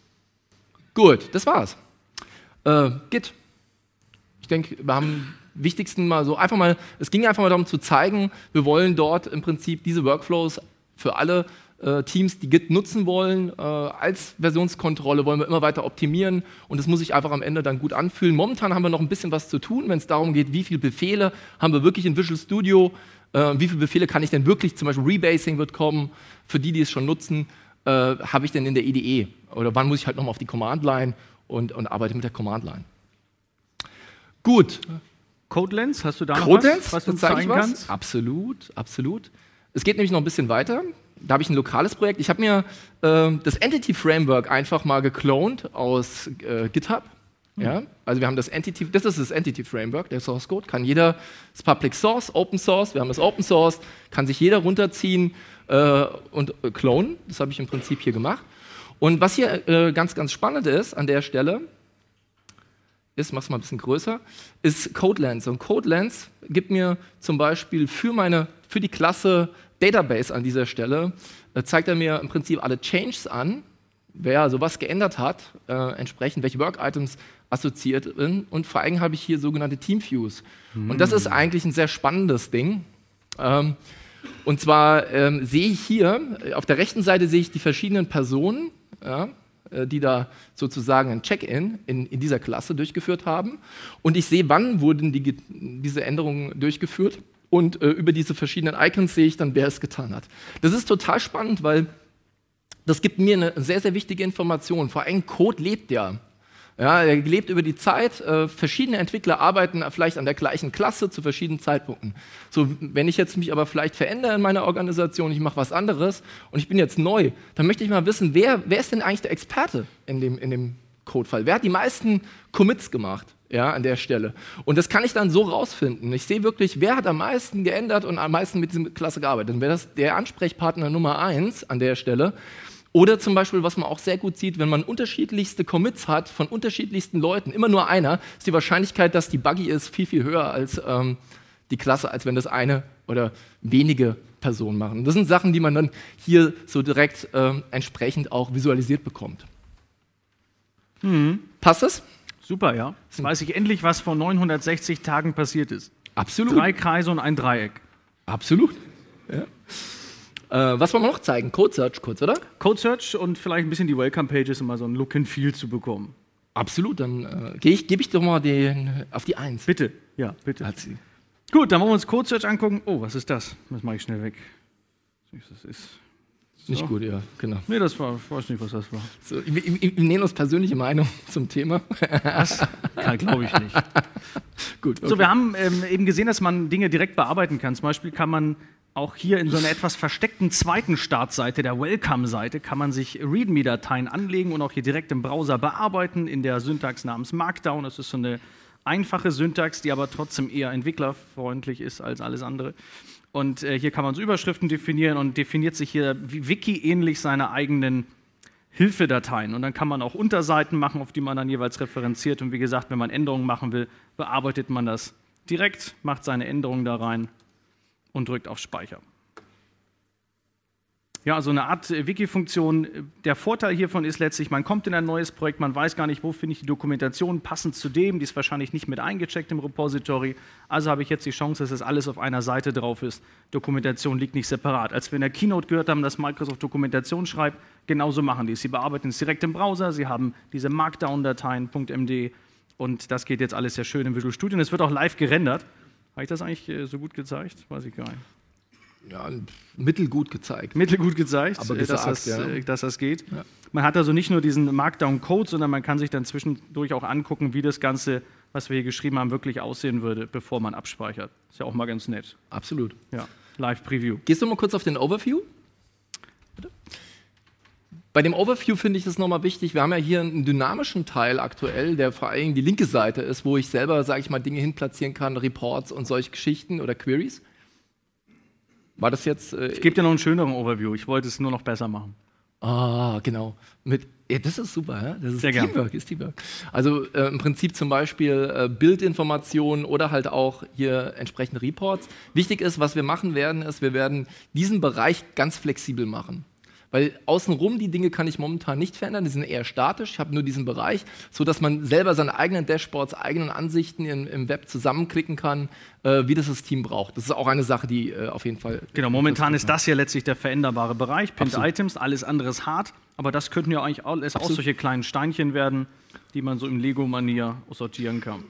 Gut, das war's. Äh, Git. Ich denke, wir haben wichtigsten mal so einfach mal, es ging einfach mal darum zu zeigen, wir wollen dort im Prinzip diese Workflows für alle äh, Teams, die Git nutzen wollen, äh, als Versionskontrolle wollen wir immer weiter optimieren und es muss sich einfach am Ende dann gut anfühlen. Momentan haben wir noch ein bisschen was zu tun, wenn es darum geht, wie viele Befehle haben wir wirklich in Visual Studio, äh, wie viele Befehle kann ich denn wirklich, zum Beispiel Rebasing wird kommen, für die, die es schon nutzen, äh, habe ich denn in der I D E oder wann muss ich halt nochmal auf die Command-Line und, und arbeite mit der Command-Line. Gut. Codelens, hast du da noch Codelens, was, was du das zeige ich zeigen was? kannst? Absolut, absolut. Es geht nämlich noch ein bisschen weiter. Da habe ich ein lokales Projekt. Ich habe mir äh, das Entity Framework einfach mal geklont aus äh, GitHub. Mhm. Ja? Also wir haben das Entity, das ist das Entity Framework, der Source Code. Kann jeder, das ist Public Source, Open Source. Wir haben das Open Source, kann sich jeder runterziehen äh, und äh, klonen. Das habe ich im Prinzip hier gemacht. Und was hier äh, ganz, ganz spannend ist an der Stelle, ist, mach's mal ein bisschen größer, ist Codelens. Und Codelens gibt mir zum Beispiel für, meine, für die Klasse Database an dieser Stelle, äh, zeigt er mir im Prinzip alle Changes an, wer also was geändert hat, äh, entsprechend welche Work-Items assoziiert sind. Und vor allem habe ich hier sogenannte Team-Views. Mhm. Und das ist eigentlich ein sehr spannendes Ding. Ähm, und zwar ähm, sehe ich hier, auf der rechten Seite sehe ich die verschiedenen Personen, ja, die da sozusagen ein Check-in in, in dieser Klasse durchgeführt haben. Und ich sehe, wann wurden die, diese Änderungen durchgeführt. Und äh, über diese verschiedenen Icons sehe ich dann, wer es getan hat. Das ist total spannend, weil das gibt mir eine sehr, sehr wichtige Information. Vor allem Code lebt ja. Ja, er lebt über die Zeit. Äh, verschiedene Entwickler arbeiten vielleicht an der gleichen Klasse zu verschiedenen Zeitpunkten. So, wenn ich jetzt mich aber vielleicht verändere in meiner Organisation, ich mache was anderes und ich bin jetzt neu, dann möchte ich mal wissen, wer, wer ist denn eigentlich der Experte in dem, in dem Codefall? Wer hat die meisten Commits gemacht, ja, an der Stelle? Und das kann ich dann so rausfinden. Ich sehe wirklich, wer hat am meisten geändert und am meisten mit dieser Klasse gearbeitet. Dann wäre das der Ansprechpartner Nummer eins an der Stelle. Oder zum Beispiel, was man auch sehr gut sieht, wenn man unterschiedlichste Commits hat von unterschiedlichsten Leuten, immer nur einer, ist die Wahrscheinlichkeit, dass die buggy ist, viel, viel höher als ähm, die Klasse, als wenn das eine oder wenige Personen machen. Und das sind Sachen, die man dann hier so direkt ähm, entsprechend auch visualisiert bekommt. Mhm. Passt das? Super, ja. Jetzt weiß ich endlich, was vor neunhundertsechzig Tagen passiert ist. Absolut. Drei Kreise und ein Dreieck. Absolut. Ja. Äh, was wollen wir noch zeigen? Code Search kurz, oder? Code Search und vielleicht ein bisschen die Welcome Pages, um mal so ein Look and Feel zu bekommen. Absolut, dann äh, gebe ich, geb ich doch mal den, auf die Eins. Bitte, ja, bitte. Hat sie. Gut, dann wollen wir uns Code Search angucken. Oh, was ist das? Das mache ich schnell weg. Das ist so. Nicht gut, ja, genau. Nee, das war, ich weiß nicht, was das war. So, wir nehmen uns persönliche Meinung zum Thema. Was? Glaube ich nicht. Gut, okay. So, wir haben ähm, eben gesehen, dass man Dinge direkt bearbeiten kann. Zum Beispiel kann man auch hier in so einer etwas versteckten zweiten Startseite, der Welcome-Seite, kann man sich README-Dateien anlegen und auch hier direkt im Browser bearbeiten in der Syntax namens Markdown. Das ist so eine einfache Syntax, die aber trotzdem eher entwicklerfreundlich ist als alles andere. Und äh, hier kann man so Überschriften definieren und definiert sich hier Wiki-ähnlich seine eigenen Hilfedateien. Und dann kann man auch Unterseiten machen, auf die man dann jeweils referenziert. Und wie gesagt, wenn man Änderungen machen will, bearbeitet man das direkt, macht seine Änderungen da rein und drückt auf Speicher. Ja, also eine Art Wiki-Funktion. Der Vorteil hiervon ist letztlich, man kommt in ein neues Projekt, man weiß gar nicht, wo finde ich die Dokumentation passend zu dem, die ist wahrscheinlich nicht mit eingecheckt im Repository, also habe ich jetzt die Chance, dass das alles auf einer Seite drauf ist. Dokumentation liegt nicht separat. Als wir in der Keynote gehört haben, dass Microsoft Dokumentation schreibt, genauso machen die es. Sie bearbeiten es direkt im Browser, sie haben diese Markdown-Dateien .md und das geht jetzt alles sehr schön im Visual Studio und es wird auch live gerendert. Habe ich das eigentlich so gut gezeigt? Weiß ich gar nicht. Ja, mittelgut gezeigt. Mittelgut gezeigt, aber gesagt, dass, das, ja. dass das geht. Ja. Man hat also nicht nur diesen Markdown-Code, sondern man kann sich dann zwischendurch auch angucken, wie das Ganze, was wir hier geschrieben haben, wirklich aussehen würde, bevor man abspeichert. Ist ja auch mal ganz nett. Absolut. Ja, Live-Preview. Gehst du mal kurz auf den Overview? Bitte? Bei dem Overview finde ich es nochmal wichtig, wir haben ja hier einen dynamischen Teil aktuell, der vor allem die linke Seite ist, wo ich selber, sage ich mal, Dinge hinplatzieren kann, Reports und solche Geschichten oder Queries. War das jetzt... Äh, ich gebe dir noch einen schöneren Overview, ich wollte es nur noch besser machen. Ah, genau. Mit, ja, das ist super, ja? Das ist Sehr Teamwork, ist Teamwork. Also äh, im Prinzip zum Beispiel äh, Bildinformationen oder halt auch hier entsprechende Reports. Wichtig ist, was wir machen werden, ist, wir werden diesen Bereich ganz flexibel machen. Weil außenrum die Dinge kann ich momentan nicht verändern, die sind eher statisch, ich habe nur diesen Bereich, sodass man selber seine eigenen Dashboards, eigenen Ansichten in, im Web zusammenklicken kann, äh, wie das das Team braucht. Das ist auch eine Sache, die äh, auf jeden Fall... Genau, momentan ist das ja letztlich der veränderbare Bereich, Pinned Absolut. Items, alles andere ist hart, aber das könnten ja eigentlich alles auch solche kleinen Steinchen werden, die man so in Lego-Manier sortieren kann.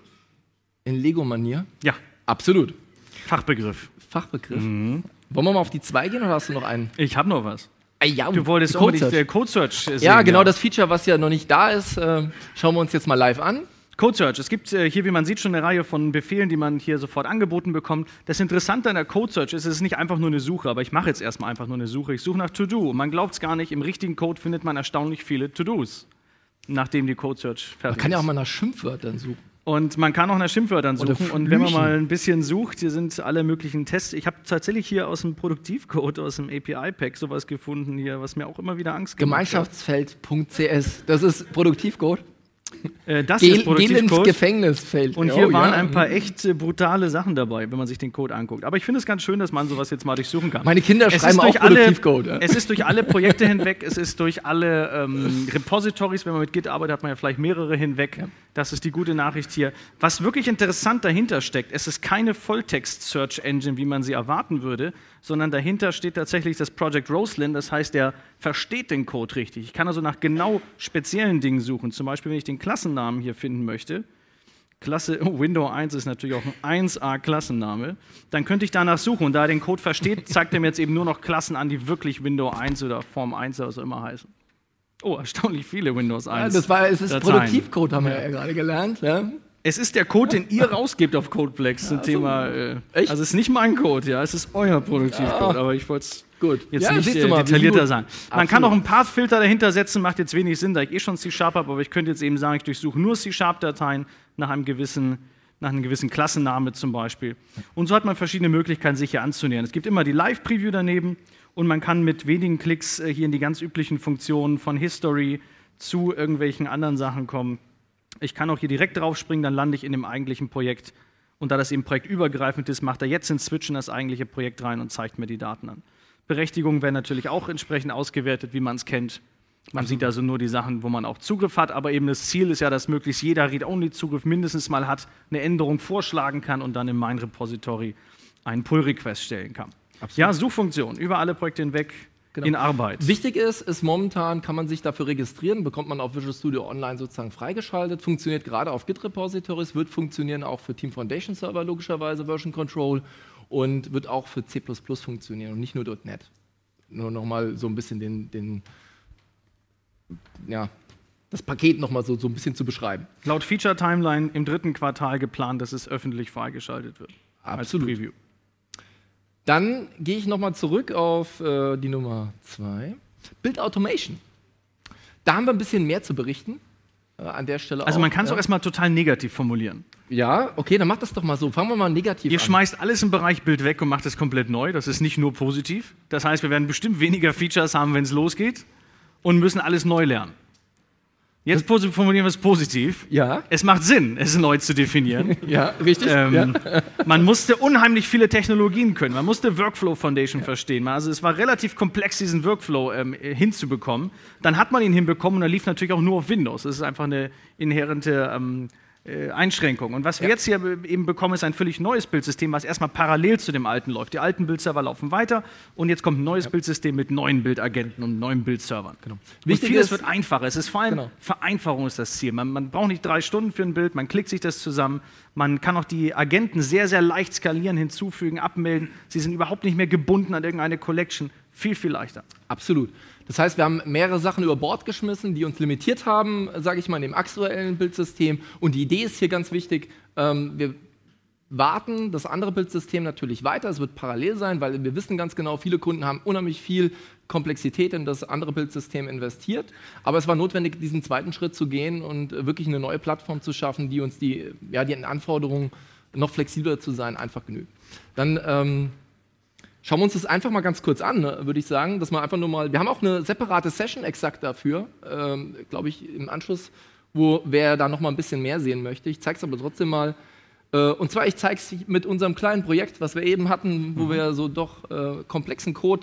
In Lego-Manier? Ja. Absolut. Fachbegriff. Fachbegriff. Mhm. Wollen wir mal auf die zwei gehen oder hast du noch einen? Ich habe noch was. Ja, du wolltest Code unbedingt Search. Code Search sehen. Ja, genau ja. das Feature, was ja noch nicht da ist, äh, schauen wir uns jetzt mal live an. Code Search. Es gibt äh, hier, wie man sieht, schon eine Reihe von Befehlen, die man hier sofort angeboten bekommt. Das Interessante an der Code Search ist, es ist nicht einfach nur eine Suche, aber ich mache jetzt erstmal einfach nur eine Suche. Ich suche nach To-Do. Man glaubt es gar nicht, im richtigen Code findet man erstaunlich viele To-Dos, nachdem die Code Search fertig ist. Man kann ja auch mal nach Schimpfwörtern suchen. Und man kann auch nach Schimpfwörtern suchen. Und wenn man Flüchen. mal ein bisschen sucht, hier sind alle möglichen Tests. Ich habe tatsächlich hier aus dem Produktivcode, aus dem A P I-Pack sowas gefunden, hier, was mir auch immer wieder Angst gemacht hat. Gemeinschaftsfeld.cs, das ist Produktivcode. Äh, das Geh, ist Produktivcode. Geh ins Gefängnisfeld. Und hier oh, waren ja. ein paar echt äh, brutale Sachen dabei, wenn man sich den Code anguckt. Aber ich finde es ganz schön, dass man sowas jetzt mal durchsuchen kann. Meine Kinder es schreiben auch Produktivcode. Alle, ja. Es ist durch alle Projekte hinweg, es ist durch alle ähm, Repositories, wenn man mit Git arbeitet, hat man ja vielleicht mehrere hinweg. Ja. Das ist die gute Nachricht hier. Was wirklich interessant dahinter steckt, es ist keine Volltext-Search-Engine, wie man sie erwarten würde, sondern dahinter steht tatsächlich das Project Roslyn, das heißt, der versteht den Code richtig. Ich kann also nach genau speziellen Dingen suchen. Zum Beispiel, wenn ich den Klassennamen hier finden möchte, Klasse, oh, Windows eins ist natürlich auch ein eins A-Klassenname, dann könnte ich danach suchen. Und da er den Code versteht, zeigt er mir jetzt eben nur noch Klassen an, die wirklich Windows eins oder Form eins oder was auch immer heißen. Oh, erstaunlich viele Windows eins. Ja, das war, es ist Dateien. Produktivcode, haben wir ja, ja gerade gelernt. Ja? Es ist der Code, den ihr rausgebt auf Codeplex zum Ja, Thema. Äh, echt? Also es ist nicht mein Code, ja, es ist euer Produktivcode, Ja. aber ich wollte es Gut. jetzt Ja, nicht siehst du äh, mal, wie detaillierter gut. sein. Man Absolut. kann auch einen Path-Filter dahinter setzen, macht jetzt wenig Sinn, da ich eh schon C-Sharp habe, aber ich könnte jetzt eben sagen, ich durchsuche nur C-Sharp-Dateien nach einem gewissen, nach einem gewissen Klassenname zum Beispiel. Und so hat man verschiedene Möglichkeiten, sich hier anzunähern. Es gibt immer die Live-Preview daneben und man kann mit wenigen Klicks äh, hier in die ganz üblichen Funktionen von History zu irgendwelchen anderen Sachen kommen. Ich kann auch hier direkt draufspringen, dann lande ich in dem eigentlichen Projekt. Und da das eben projektübergreifend ist, macht er jetzt den Switch in das eigentliche Projekt rein und zeigt mir die Daten an. Berechtigungen werden natürlich auch entsprechend ausgewertet, wie man es kennt. Man sieht also nur die Sachen, wo man auch Zugriff hat, aber eben das Ziel ist ja, dass möglichst jeder Read-Only-Zugriff mindestens mal hat, eine Änderung vorschlagen kann und dann in mein Repository einen Pull-Request stellen kann. Absolut. Ja, Suchfunktion, über alle Projekte hinweg. Genau. In Arbeit. Wichtig ist, ist momentan kann man sich dafür registrieren, bekommt man auf Visual Studio Online sozusagen freigeschaltet, funktioniert gerade auf Git-Repositories, wird funktionieren auch für Team Foundation Server logischerweise, Version Control und wird auch für C plus plus funktionieren und nicht nur .N E T. nur noch mal so ein bisschen den, den ja, das Paket noch mal so, so ein bisschen zu beschreiben. Laut Feature Timeline im dritten Quartal geplant, dass es öffentlich freigeschaltet wird. Absolut. Als Preview. Dann gehe ich noch mal zurück auf äh, die Nummer zwei. Build Automation. Da haben wir ein bisschen mehr zu berichten. Äh, an der Stelle Also auch, man kann es ja. auch erstmal total negativ formulieren. Ja, okay, dann macht das doch mal so. Fangen wir mal negativ Ihr an. schmeißt alles im Bereich Bild weg und macht es komplett neu. Das ist nicht nur positiv. Das heißt, wir werden bestimmt weniger Features haben, wenn es losgeht und müssen alles neu lernen. Jetzt formulieren wir es positiv. Ja. Es macht Sinn, es neu zu definieren. Ja, richtig. Ähm, ja. Man musste unheimlich viele Technologien können. Man musste Workflow Foundation ja. verstehen. Also es war relativ komplex, diesen Workflow ähm, hinzubekommen. Dann hat man ihn hinbekommen und er lief natürlich auch nur auf Windows. Das ist einfach eine inhärente ähm, äh, Einschränkung. Und was wir ja. jetzt hier eben bekommen, ist ein völlig neues Bildsystem, was erstmal parallel zu dem alten läuft. Die alten Bildserver laufen weiter und jetzt kommt ein neues ja. Bildsystem mit neuen Bildagenten und neuen Bildservern. Genau. Und vieles ist, wird einfacher. Es ist vor allem genau. Vereinfachung ist das Ziel. Man, man braucht nicht drei Stunden für ein Bild, man klickt sich das zusammen. Man kann auch die Agenten sehr, sehr leicht skalieren, hinzufügen, abmelden. Sie sind überhaupt nicht mehr gebunden an irgendeine Collection. Viel, viel leichter. Absolut. Das heißt, wir haben mehrere Sachen über Bord geschmissen, die uns limitiert haben, sage ich mal, in dem aktuellen Bildsystem. Und die Idee ist hier ganz wichtig, ähm, wir warten das andere Bildsystem natürlich weiter, es wird parallel sein, weil wir wissen ganz genau, viele Kunden haben unheimlich viel Komplexität in das andere Bildsystem investiert. Aber es war notwendig, diesen zweiten Schritt zu gehen und wirklich eine neue Plattform zu schaffen, die uns die, ja, die Anforderungen, noch flexibler zu sein, einfach genügt. Dann ähm, schauen wir uns das einfach mal ganz kurz an, ne, würde ich sagen, dass man einfach nur mal, wir haben auch eine separate Session exakt dafür, ähm, glaube ich, im Anschluss, wo wer da noch mal ein bisschen mehr sehen möchte. Ich zeige es aber trotzdem mal. Äh, und zwar, ich zeige es mit unserem kleinen Projekt, was wir eben hatten, wo mhm. wir so doch äh, komplexen Code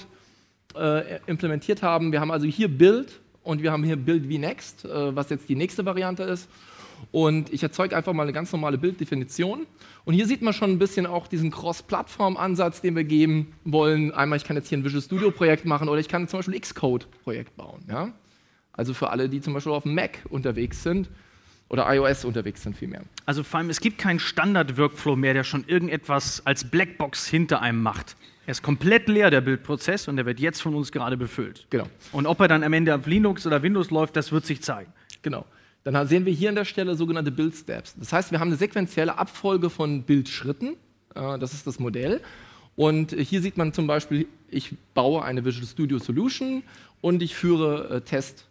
äh, implementiert haben. Wir haben also hier Build und wir haben hier Build vNext, äh, was jetzt die nächste Variante ist. Und ich erzeuge einfach mal eine ganz normale Bilddefinition. Und hier sieht man schon ein bisschen auch diesen Cross-Plattform-Ansatz, den wir geben wollen. Einmal, ich kann jetzt hier ein Visual Studio-Projekt machen oder ich kann zum Beispiel ein Xcode-Projekt bauen. Ja? Also für alle, die zum Beispiel auf dem Mac unterwegs sind oder iOS unterwegs sind vielmehr. Also vor allem, es gibt keinen Standard-Workflow mehr, der schon irgendetwas als Blackbox hinter einem macht. Er ist komplett leer, der Bildprozess, und der wird jetzt von uns gerade befüllt. Genau. Und ob er dann am Ende auf Linux oder Windows läuft, das wird sich zeigen. Genau. Dann sehen wir hier an der Stelle sogenannte Build Steps. Das heißt, wir haben eine sequentielle Abfolge von Bildschritten. Äh, das ist das Modell. Und hier sieht man zum Beispiel, ich baue eine Visual Studio Solution und ich führe äh,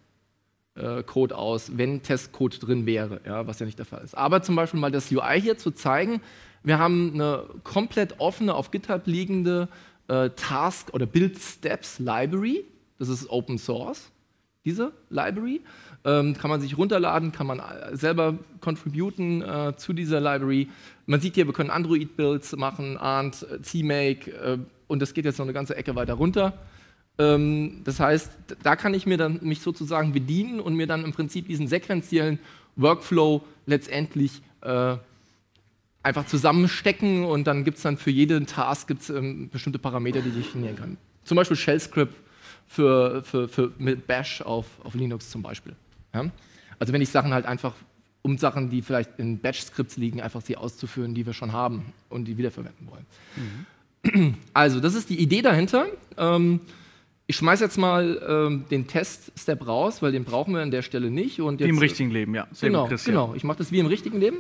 Testcode äh, aus, wenn Testcode drin wäre, ja, was ja nicht der Fall ist. Aber zum Beispiel mal das U I hier zu zeigen, wir haben eine komplett offene, auf GitHub liegende äh, Task- oder Build Steps Library. Das ist Open Source, diese Library. Ähm, kann man sich runterladen, kann man selber contributen äh, zu dieser Library. Man sieht hier, wir können Android-Builds machen, Arndt, CMake, äh, und das geht jetzt noch eine ganze Ecke weiter runter. Ähm, das heißt, da kann ich mir dann mich sozusagen bedienen und mir dann im Prinzip diesen sequentiellen Workflow letztendlich äh, einfach zusammenstecken, und dann gibt es dann für jeden Task gibt's, ähm, bestimmte Parameter, die ich definieren kann. Zum Beispiel Shell-Script für, für, für mit Bash auf, auf Linux zum Beispiel. Ja? Also wenn ich Sachen halt einfach, um Sachen, die vielleicht in Bash-Skripts liegen, einfach sie auszuführen, die wir schon haben und die wiederverwenden wollen. Mhm. Also das ist die Idee dahinter. Ähm, ich schmeiße jetzt mal ähm, den Test-Step raus, weil den brauchen wir an der Stelle nicht. Und jetzt, wie im richtigen Leben, ja. Sehr genau, gut, Christian. Genau, ich mache das wie im richtigen Leben.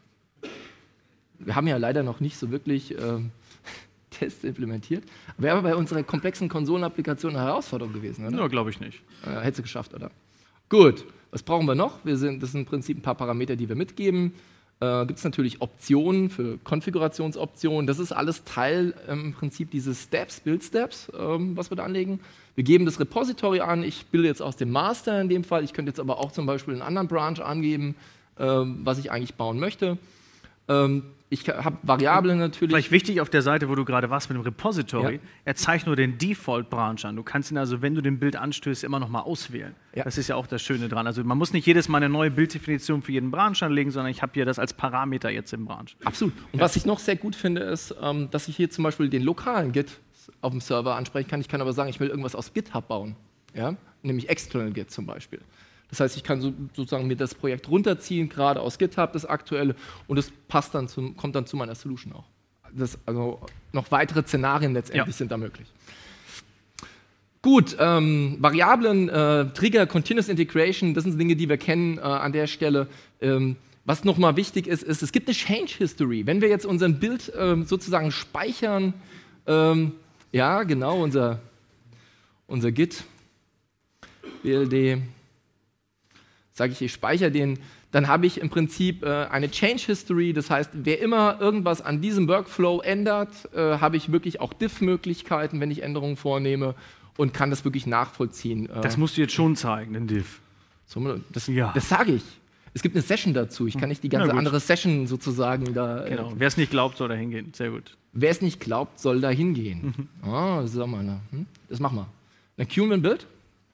Wir haben ja leider noch nicht so wirklich ähm, Tests implementiert. Wäre aber bei unserer komplexen Konsolenapplikation eine Herausforderung gewesen, oder? Ja, glaube ich nicht. Äh, hätte sie geschafft, oder? Gut, was brauchen wir noch? Wir sind, das sind im Prinzip ein paar Parameter, die wir mitgeben. Äh, Gibt es natürlich Optionen für Konfigurationsoptionen. Das ist alles Teil ähm, im Prinzip dieses Steps, Build-Steps, ähm, was wir da anlegen. Wir geben das Repository an. Ich bilde jetzt aus dem Master in dem Fall. Ich könnte jetzt aber auch zum Beispiel einen anderen Branch angeben, ähm, was ich eigentlich bauen möchte. Ähm, Ich habe Variablen natürlich. Vielleicht wichtig auf der Seite, wo du gerade warst mit dem Repository, ja. er zeigt nur den Default-Branch an. Du kannst ihn also, wenn du den Bild anstößt, immer noch mal auswählen. Ja. Das ist ja auch das Schöne dran. Also man muss nicht jedes Mal eine neue Bilddefinition für jeden Branch anlegen, sondern ich habe hier das als Parameter jetzt im Branch. Absolut. Und ja. was ich noch sehr gut finde, ist, ähm, dass ich hier zum Beispiel den lokalen Git auf dem Server ansprechen kann. Ich kann aber sagen, ich will irgendwas aus GitHub bauen, ja? Nämlich External Git zum Beispiel. Das heißt, ich kann so, sozusagen mir das Projekt runterziehen, gerade aus GitHub, das aktuelle, und es passt dann zum, kommt dann zu meiner Solution auch. Das, also noch weitere Szenarien letztendlich ja. sind da möglich. Gut, ähm, Variablen, äh, Trigger, Continuous Integration, das sind Dinge, die wir kennen äh, an der Stelle. Ähm, was nochmal wichtig ist, ist, es gibt eine Change History. Wenn wir jetzt unseren Bild ähm, sozusagen speichern, ähm, ja, genau, unser, unser Git, B L D, sage ich, ich speichere den, dann habe ich im Prinzip äh, eine Change History, das heißt, wer immer irgendwas an diesem Workflow ändert, äh, habe ich wirklich auch Diff-Möglichkeiten, wenn ich Änderungen vornehme und kann das wirklich nachvollziehen. Äh, Das musst du jetzt schon zeigen, den Diff. so, das Ja. das sage ich. Es gibt eine Session dazu, ich kann nicht die ganze Na gut. andere Session sozusagen da... Äh, Genau. Wer es nicht glaubt, soll da hingehen. Sehr gut. Wer es nicht glaubt, soll da hingehen. Mhm. Ah, das ist auch mal eine, hm? Das machen wir. Dann queuen wir ein Bild.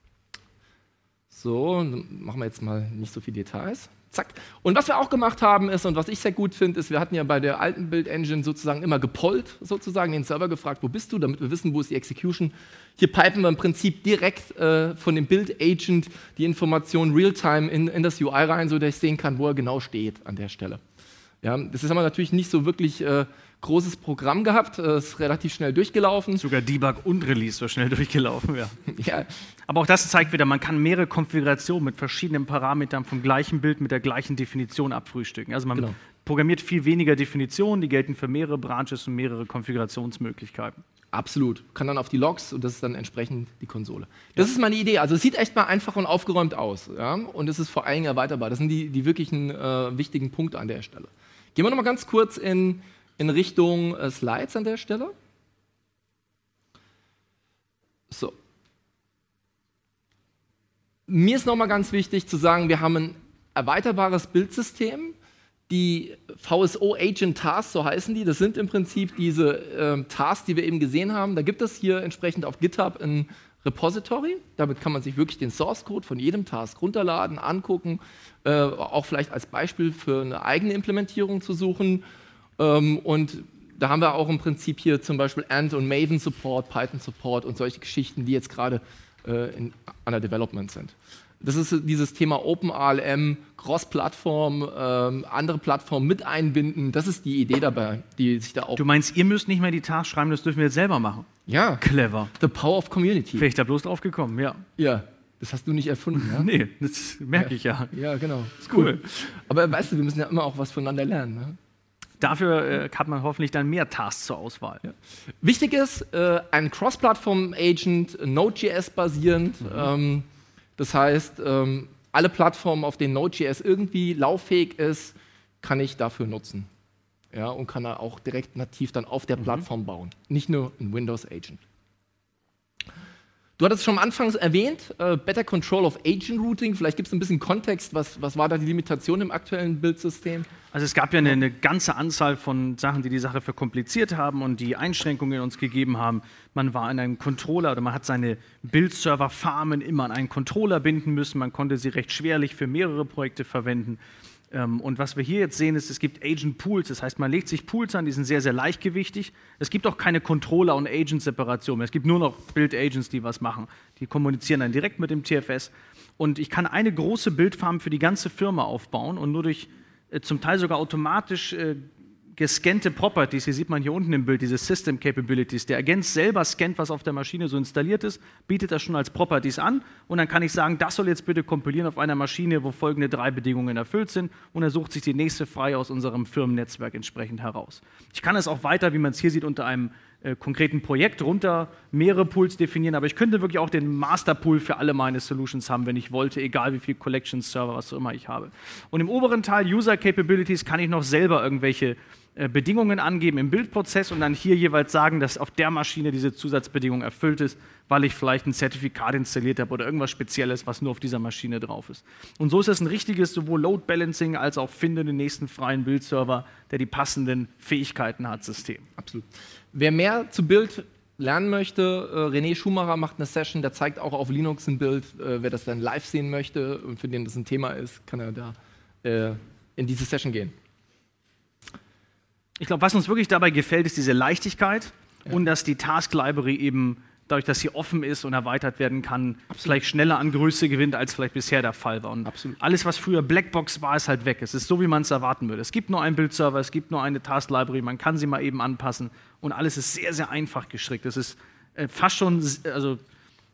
So, dann machen wir jetzt mal nicht so viele Details. Zack. Und was wir auch gemacht haben ist, und was ich sehr gut finde, ist, wir hatten ja bei der alten Build-Engine sozusagen immer gepollt, sozusagen den Server gefragt, wo bist du, damit wir wissen, wo ist die Execution. Hier pipen wir im Prinzip direkt äh, von dem Build-Agent die Information real-time in, in das U I rein, sodass ich sehen kann, wo er genau steht an der Stelle. Ja, das ist aber natürlich nicht so wirklich äh, großes Programm gehabt, äh, ist relativ schnell durchgelaufen. Sogar Debug und Release so schnell durchgelaufen, ja. Ja, Aber auch das zeigt wieder, man kann mehrere Konfigurationen mit verschiedenen Parametern vom gleichen Bild mit der gleichen Definition abfrühstücken. Also man Genau. programmiert viel weniger Definitionen, die gelten für mehrere Branches und mehrere Konfigurationsmöglichkeiten. absolut. Kann dann auf die Logs und das ist dann entsprechend die Konsole. Das ist meine Idee. Also es sieht echt mal einfach und aufgeräumt aus. Ja? Und es ist vor allen Dingen erweiterbar. Das sind die, die wirklichen äh, wichtigen Punkte an der Stelle. Gehen wir noch mal ganz kurz in, in Richtung äh, Slides an der Stelle. So. Mir ist noch mal ganz wichtig zu sagen, wir haben ein erweiterbares Bildsystem. Die V S O Agent Tasks, so heißen die, das sind im Prinzip diese äh, Tasks, die wir eben gesehen haben. Da gibt es hier entsprechend auf GitHub ein Repository. Damit kann man sich wirklich den Source Code von jedem Task runterladen, angucken, äh, auch vielleicht als Beispiel für eine eigene Implementierung zu suchen. Ähm, und da haben wir auch im Prinzip hier zum Beispiel Ant und Maven Support, Python Support und solche Geschichten, die jetzt gerade äh, in, an der Development sind. Das ist dieses Thema OpenALM, Cross-Plattform, ähm, andere Plattformen mit einbinden. Das ist die Idee dabei, die sich da auch... Du meinst, ihr müsst nicht mehr die Tasks schreiben, das dürfen wir jetzt selber machen? Ja, Clever. the power of community. Wäre ich da bloß drauf gekommen, ja. Ja, das hast du nicht erfunden, ja? Nee, das merke ich ja. Ja, genau. Ist Cool. Aber weißt du, wir müssen ja immer auch was voneinander lernen. Ne? Dafür äh, hat man hoffentlich dann mehr Tasks zur Auswahl. Ja. Wichtig ist, äh, ein Cross-Plattform-Agent, Node.js basierend. Mhm. Ähm, das heißt, ähm, alle Plattformen, auf denen Node.js irgendwie lauffähig ist, kann ich dafür nutzen. Ja, und kann er auch direkt nativ dann auf der mhm. Plattform bauen. Nicht nur ein Windows-Agent. Du hattest schon am Anfang erwähnt, äh, Better Control of Agent Routing. Vielleicht gibt es ein bisschen Kontext, was, was war da die Limitation im aktuellen Bildsystem? Also es gab ja eine, eine ganze Anzahl von Sachen, die die Sache verkompliziert haben und die Einschränkungen uns gegeben haben. Man war in einem Controller oder man hat seine Bildserver-Farmen immer an einen Controller binden müssen. Man konnte sie recht schwerlich für mehrere Projekte verwenden. Und was wir hier jetzt sehen, ist, es gibt Agent-Pools, das heißt, man legt sich Pools an, die sind sehr, sehr leichtgewichtig. Es gibt auch keine Controller- und Agent-Separation mehr. Es gibt nur noch Build-Agents, die was machen. Die kommunizieren dann direkt mit dem T F S. Und ich kann eine große Bildfarm für die ganze Firma aufbauen und nur durch äh, zum Teil sogar automatisch äh, gescannte Properties, hier sieht man hier unten im Bild, diese System Capabilities. Der Agent selber scannt, was auf der Maschine so installiert ist, bietet das schon als Properties an und dann kann ich sagen, das soll jetzt bitte kompilieren auf einer Maschine, wo folgende drei Bedingungen erfüllt sind und er sucht sich die nächste frei aus unserem Firmennetzwerk entsprechend heraus. Ich kann es auch weiter, wie man es hier sieht, unter einem äh, konkreten Projekt runter mehrere Pools definieren, aber ich könnte wirklich auch den Masterpool für alle meine Solutions haben, wenn ich wollte, egal wie viel Collections Server, was auch immer ich habe. Und im oberen Teil User Capabilities kann ich noch selber irgendwelche Bedingungen angeben im Bildprozess und dann hier jeweils sagen, dass auf der Maschine diese Zusatzbedingung erfüllt ist, weil ich vielleicht ein Zertifikat installiert habe oder irgendwas Spezielles, was nur auf dieser Maschine drauf ist. Und so ist es ein richtiges sowohl Load Balancing als auch finde den nächsten freien Bildserver, der die passenden Fähigkeiten hat, System. Absolut. Wer mehr zu Bild lernen möchte, äh, René Schumacher macht eine Session, der zeigt auch auf Linux ein Bild. Äh, wer das dann live sehen möchte und für den das ein Thema ist, kann er da äh, in diese Session gehen. Ich glaube, was uns wirklich dabei gefällt, ist diese Leichtigkeit ja. und dass die Task Library eben, dadurch, dass sie offen ist und erweitert werden kann, Absolut. vielleicht schneller an Größe gewinnt, als vielleicht bisher der Fall war. Und Absolut. alles, was früher Blackbox war, ist halt weg. Es ist so, wie man es erwarten würde. Es gibt nur einen Bildserver, es gibt nur eine Task Library, man kann sie mal eben anpassen und alles ist sehr, sehr einfach gestrickt. Es ist äh, fast schon, also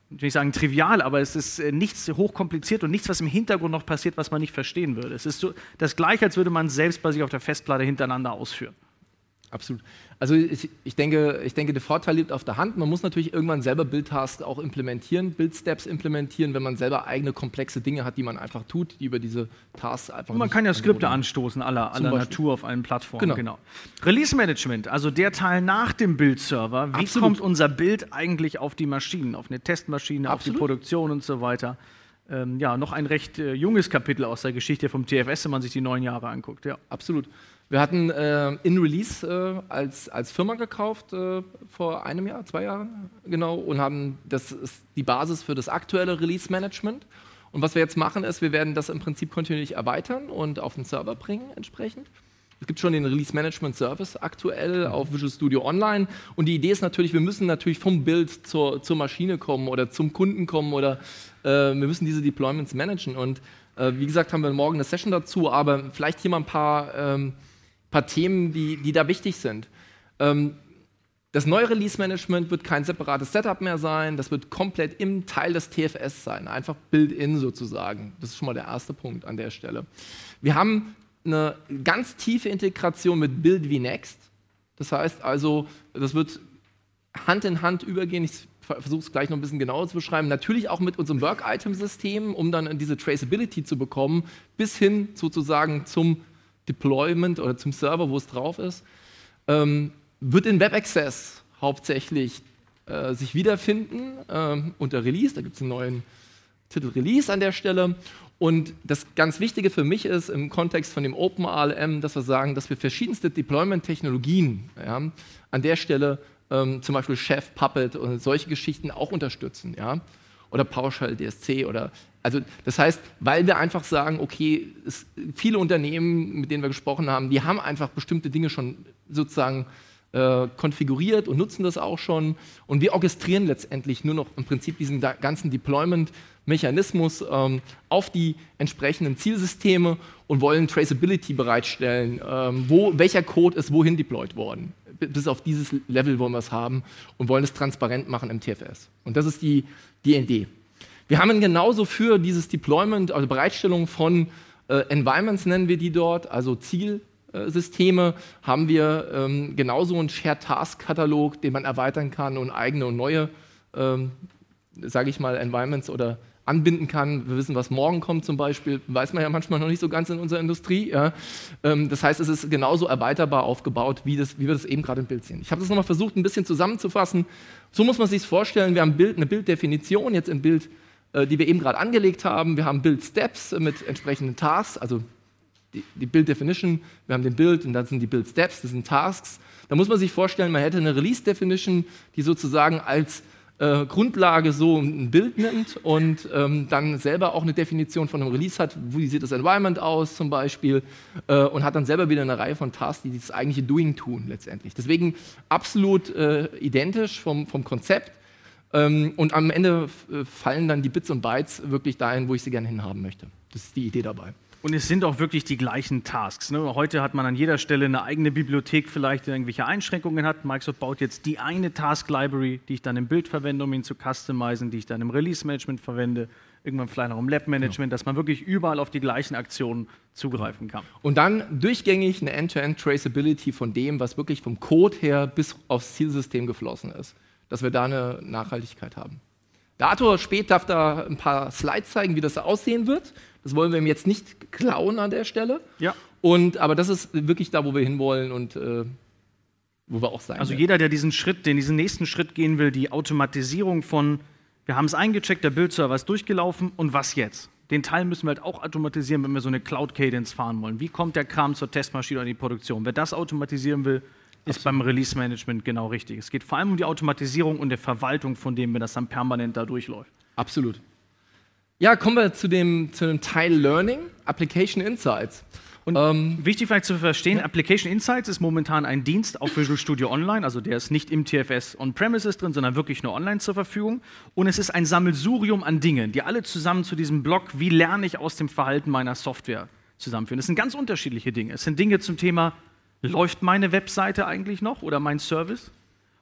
ich will nicht sagen trivial, aber es ist äh, nichts hochkompliziert und nichts, was im Hintergrund noch passiert, was man nicht verstehen würde. Es ist so das Gleiche, als würde man es selbst bei sich auf der Festplatte hintereinander ausführen. Absolut. Also ich, ich, denke, ich denke, der Vorteil liegt auf der Hand. Man muss natürlich irgendwann selber Build-Tasks auch implementieren, Build-Steps implementieren, wenn man selber eigene komplexe Dinge hat, die man einfach tut, die über diese Tasks einfach. Und man kann ja Skripte anstoßen, aller, aller Natur auf allen Plattformen. Genau. Genau. Release-Management, also der Teil nach dem Build-Server. Wie Absolut. kommt unser Bild eigentlich auf die Maschinen, auf eine Testmaschine, Absolut. auf die Produktion und so weiter? Ähm, ja, noch ein recht äh, junges Kapitel aus der Geschichte vom T F S, wenn man sich die neun Jahre anguckt. Ja. Absolut. Wir hatten äh, InRelease äh, als, als Firma gekauft äh, vor einem Jahr, zwei Jahren, genau, und haben, das ist die Basis für das aktuelle Release-Management. Und was wir jetzt machen, ist, wir werden das im Prinzip kontinuierlich erweitern und auf den Server bringen entsprechend. Es gibt schon den Release Management Service aktuell auf Visual Studio Online. Und die Idee ist natürlich, wir müssen natürlich vom Bild zur, zur Maschine kommen oder zum Kunden kommen oder äh, wir müssen diese Deployments managen. Und äh, wie gesagt, haben wir morgen eine Session dazu, aber vielleicht hier mal ein paar, ähm, paar Themen, die, die da wichtig sind. Ähm, das neue Release-Management wird kein separates Setup mehr sein, das wird komplett im Teil des T F S sein, einfach Build-in sozusagen. Das ist schon mal der erste Punkt an der Stelle. Wir haben eine ganz tiefe Integration mit Build vNext. Das heißt also, das wird Hand in Hand übergehen. Ich versuche es gleich noch ein bisschen genauer zu beschreiben. Natürlich auch mit unserem Work-Item-System, um dann diese Traceability zu bekommen, bis hin sozusagen zum Deployment oder zum Server, wo es drauf ist. Ähm, wird in Web Access hauptsächlich äh, sich wiederfinden ähm, unter Release. Da gibt es einen neuen Titel Release an der Stelle. Und das ganz Wichtige für mich ist im Kontext von dem Open A L M, dass wir sagen, dass wir verschiedenste Deployment-Technologien ja, an der Stelle, ähm, zum Beispiel Chef, Puppet und solche Geschichten auch unterstützen. Ja? Oder PowerShell, D S C. Oder, also das heißt, weil wir einfach sagen, okay, es, viele Unternehmen, mit denen wir gesprochen haben, die haben einfach bestimmte Dinge schon sozusagen äh, konfiguriert und nutzen das auch schon. Und wir orchestrieren letztendlich nur noch im Prinzip diesen ganzen Deployment Mechanismus ähm, auf die entsprechenden Zielsysteme und wollen Traceability bereitstellen, ähm, wo, welcher Code ist wohin deployed worden. Bis auf dieses Level wollen wir es haben und wollen es transparent machen im T F S. Und das ist die, die Idee. Wir haben genauso für dieses Deployment, also Bereitstellung von äh, Environments nennen wir die dort, also Zielsysteme, haben wir ähm, genauso einen Shared-Task-Katalog, den man erweitern kann und eigene und neue, ähm, sage ich mal, Environments oder anbinden kann. Wir wissen, was morgen kommt zum Beispiel, weiß man ja manchmal noch nicht so ganz in unserer Industrie. Ja. Ähm, das heißt, es ist genauso erweiterbar aufgebaut, wie, das, wie wir das eben gerade im Bild sehen. Ich habe das nochmal versucht, ein bisschen zusammenzufassen. So muss man sich vorstellen, wir haben Bild, eine Bilddefinition, jetzt im Bild, äh, die wir eben gerade angelegt haben. Wir haben Build-Steps mit entsprechenden Tasks, also die, die Build-Definition, wir haben den Build und dann sind die Build-Steps, das sind Tasks. Da muss man sich vorstellen, man hätte eine Release-Definition, die sozusagen als Äh, Grundlage so ein Bild nimmt und ähm, dann selber auch eine Definition von einem Release hat, wie sieht das Environment aus zum Beispiel äh, und hat dann selber wieder eine Reihe von Tasks, die das eigentliche Doing tun letztendlich. Deswegen absolut äh, identisch vom, vom Konzept ähm, und am Ende äh, fallen dann die Bits und Bytes wirklich dahin, wo ich sie gerne hinhaben möchte. Das ist die Idee dabei. Und es sind auch wirklich die gleichen Tasks. Ne? Heute hat man an jeder Stelle eine eigene Bibliothek, vielleicht die irgendwelche Einschränkungen hat. Microsoft baut jetzt die eine Task-Library, die ich dann im Bild verwende, um ihn zu customizen, die ich dann im Release-Management verwende, irgendwann vielleicht auch im Lab-Management, genau, dass man wirklich überall auf die gleichen Aktionen zugreifen kann. Und dann durchgängig eine End-to-End-Traceability von dem, was wirklich vom Code her bis aufs Zielsystem geflossen ist, dass wir da eine Nachhaltigkeit haben. Der Arthur Speth darf da ein paar Slides zeigen, wie das aussehen wird. Das wollen wir ihm jetzt nicht klauen an der Stelle. Ja. Und, aber das ist wirklich da, wo wir hinwollen und äh, wo wir auch sein Also werden. jeder, der diesen Schritt, den diesen nächsten Schritt gehen will, die Automatisierung von, wir haben es eingecheckt, der Build-Server ist durchgelaufen und was jetzt? Den Teil müssen wir halt auch automatisieren, wenn wir so eine Cloud-Cadence fahren wollen. Wie kommt der Kram zur Testmaschine oder in die Produktion? Wer das automatisieren will, ist beim Release-Management genau richtig. Es geht vor allem um die Automatisierung und der Verwaltung von dem, wenn das dann permanent da durchläuft. Absolut. Ja, kommen wir zu dem, zu dem Teil Learning, Application Insights. Und ähm, wichtig vielleicht zu verstehen, ja. Application Insights ist momentan ein Dienst auf Visual Studio Online, also der ist nicht im T F S On-Premises drin, sondern wirklich nur online zur Verfügung. Und es ist ein Sammelsurium an Dingen, die alle zusammen zu diesem Blog, wie lerne ich aus dem Verhalten meiner Software, zusammenführen. Das sind ganz unterschiedliche Dinge. Es sind Dinge zum Thema, läuft meine Webseite eigentlich noch oder mein Service?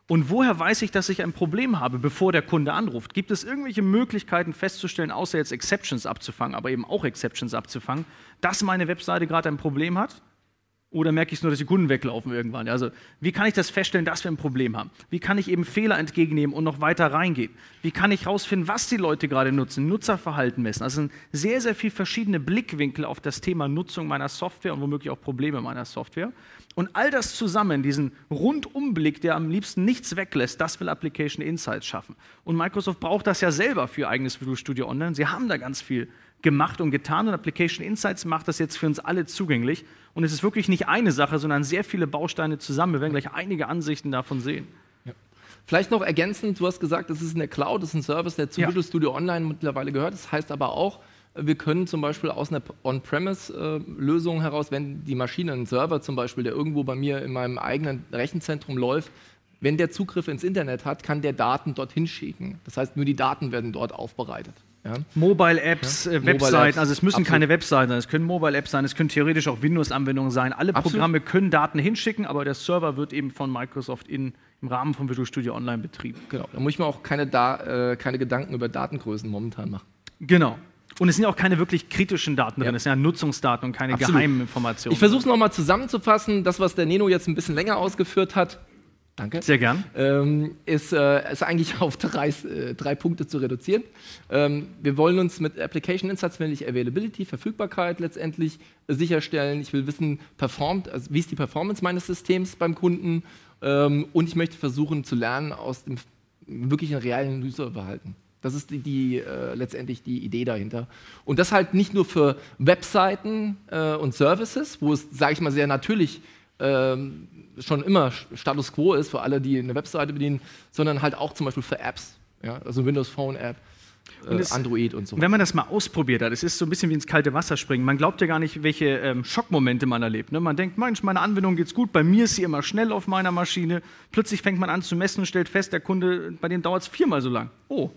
Und woher weiß ich, dass ich ein Problem habe, bevor der Kunde anruft? Gibt es irgendwelche Möglichkeiten festzustellen, außer jetzt Exceptions abzufangen, aber eben auch Exceptions abzufangen, dass meine Webseite gerade ein Problem hat? Oder merke ich es nur, dass die Kunden weglaufen irgendwann? Also, wie kann ich das feststellen, dass wir ein Problem haben? Wie kann ich eben Fehler entgegennehmen und noch weiter reingehen? Wie kann ich herausfinden, was die Leute gerade nutzen, Nutzerverhalten messen? Also sind sehr, sehr viele verschiedene Blickwinkel auf das Thema Nutzung meiner Software und womöglich auch Probleme meiner Software. Und all das zusammen, diesen Rundumblick, der am liebsten nichts weglässt, das will Application Insights schaffen. Und Microsoft braucht das ja selber für ihr eigenes Visual Studio Online. Sie haben da ganz viel gemacht und getan und Application Insights macht das jetzt für uns alle zugänglich. Und es ist wirklich nicht eine Sache, sondern sehr viele Bausteine zusammen. Wir werden gleich einige Ansichten davon sehen. Ja. Vielleicht noch ergänzend, du hast gesagt, es ist in der Cloud, es ist ein Service, der zu Ja. Visual Studio Online mittlerweile gehört. Das heißt aber auch, wir können zum Beispiel aus einer On-Premise-Lösung heraus, wenn die Maschine, ein Server zum Beispiel, der irgendwo bei mir in meinem eigenen Rechenzentrum läuft, wenn der Zugriff ins Internet hat, kann der Daten dorthin schicken. Das heißt, nur die Daten werden dort aufbereitet. Ja. Mobile Apps, Ja. äh, Mobile Webseiten, Apps, also es müssen absolut. keine Webseiten sein, es können Mobile Apps sein, es können theoretisch auch Windows-Anwendungen sein. Alle Absolut. Programme können Daten hinschicken, aber der Server wird eben von Microsoft in, im Rahmen von Visual Studio Online betrieben. Genau. Da muss ich mir auch keine, da äh, keine Gedanken über Datengrößen momentan machen. Genau. Und es sind ja auch keine wirklich kritischen Daten drin, Ja. es sind ja Nutzungsdaten und keine Absolut. geheimen Informationen. Ich versuche es nochmal zusammenzufassen. Das, was der Neno jetzt ein bisschen länger ausgeführt hat, danke, Sehr gern. ähm, ist, äh, ist eigentlich auf drei, äh, drei Punkte zu reduzieren. Ähm, wir wollen uns mit Application Insights, will ich Availability, Verfügbarkeit letztendlich äh, sicherstellen. Ich will wissen, performt, also wie ist die Performance meines Systems beim Kunden, ähm, und ich möchte versuchen zu lernen aus dem wirklichen realen Userverhalten. Das ist die, die, äh, letztendlich die Idee dahinter. Und das halt nicht nur für Webseiten äh, und Services, wo es, sage ich mal, sehr natürlich ähm, schon immer Status Quo ist für alle, die eine Webseite bedienen, sondern halt auch zum Beispiel für Apps. Ja? Also Windows Phone App, äh, Und es- Android und so. Wenn man das mal ausprobiert hat, es ist so ein bisschen wie ins kalte Wasser springen. Man glaubt ja gar nicht, welche ähm, Schockmomente man erlebt. Ne? Man denkt, Mensch, meine Anwendung geht's gut, bei mir ist sie immer schnell auf meiner Maschine. Plötzlich fängt man an zu messen und stellt fest, der Kunde, bei dem dauert es viermal so lang. Oh.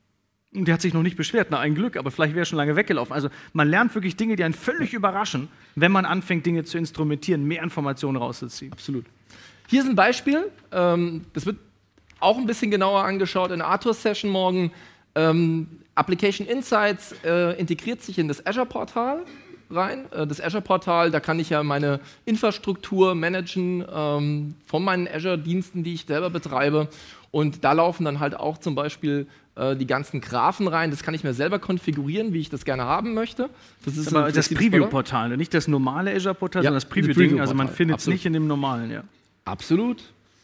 Und der hat sich noch nicht beschwert, na ein Glück, aber vielleicht wäre er schon lange weggelaufen. Also man lernt wirklich Dinge, die einen völlig überraschen, wenn man anfängt, Dinge zu instrumentieren, mehr Informationen rauszuziehen. Absolut. Hier ist ein Beispiel, ähm, das wird auch ein bisschen genauer angeschaut in der Arthur-Session morgen. Ähm, Application Insights äh, integriert sich in das Azure-Portal rein. Äh, das Azure-Portal, da kann ich ja meine Infrastruktur managen ähm, von meinen Azure-Diensten, die ich selber betreibe. Und da laufen dann halt auch zum Beispiel äh, die ganzen Graphen rein. Das kann ich mir selber konfigurieren, wie ich das gerne haben möchte. Das ist Aber ein das flexibles Preview-Portal, ne? Nicht das normale Azure-Portal, Ja, sondern das das Preview-Ding. Also man Preview-Portal, findet es absolut. nicht in dem normalen, ja. Absolut.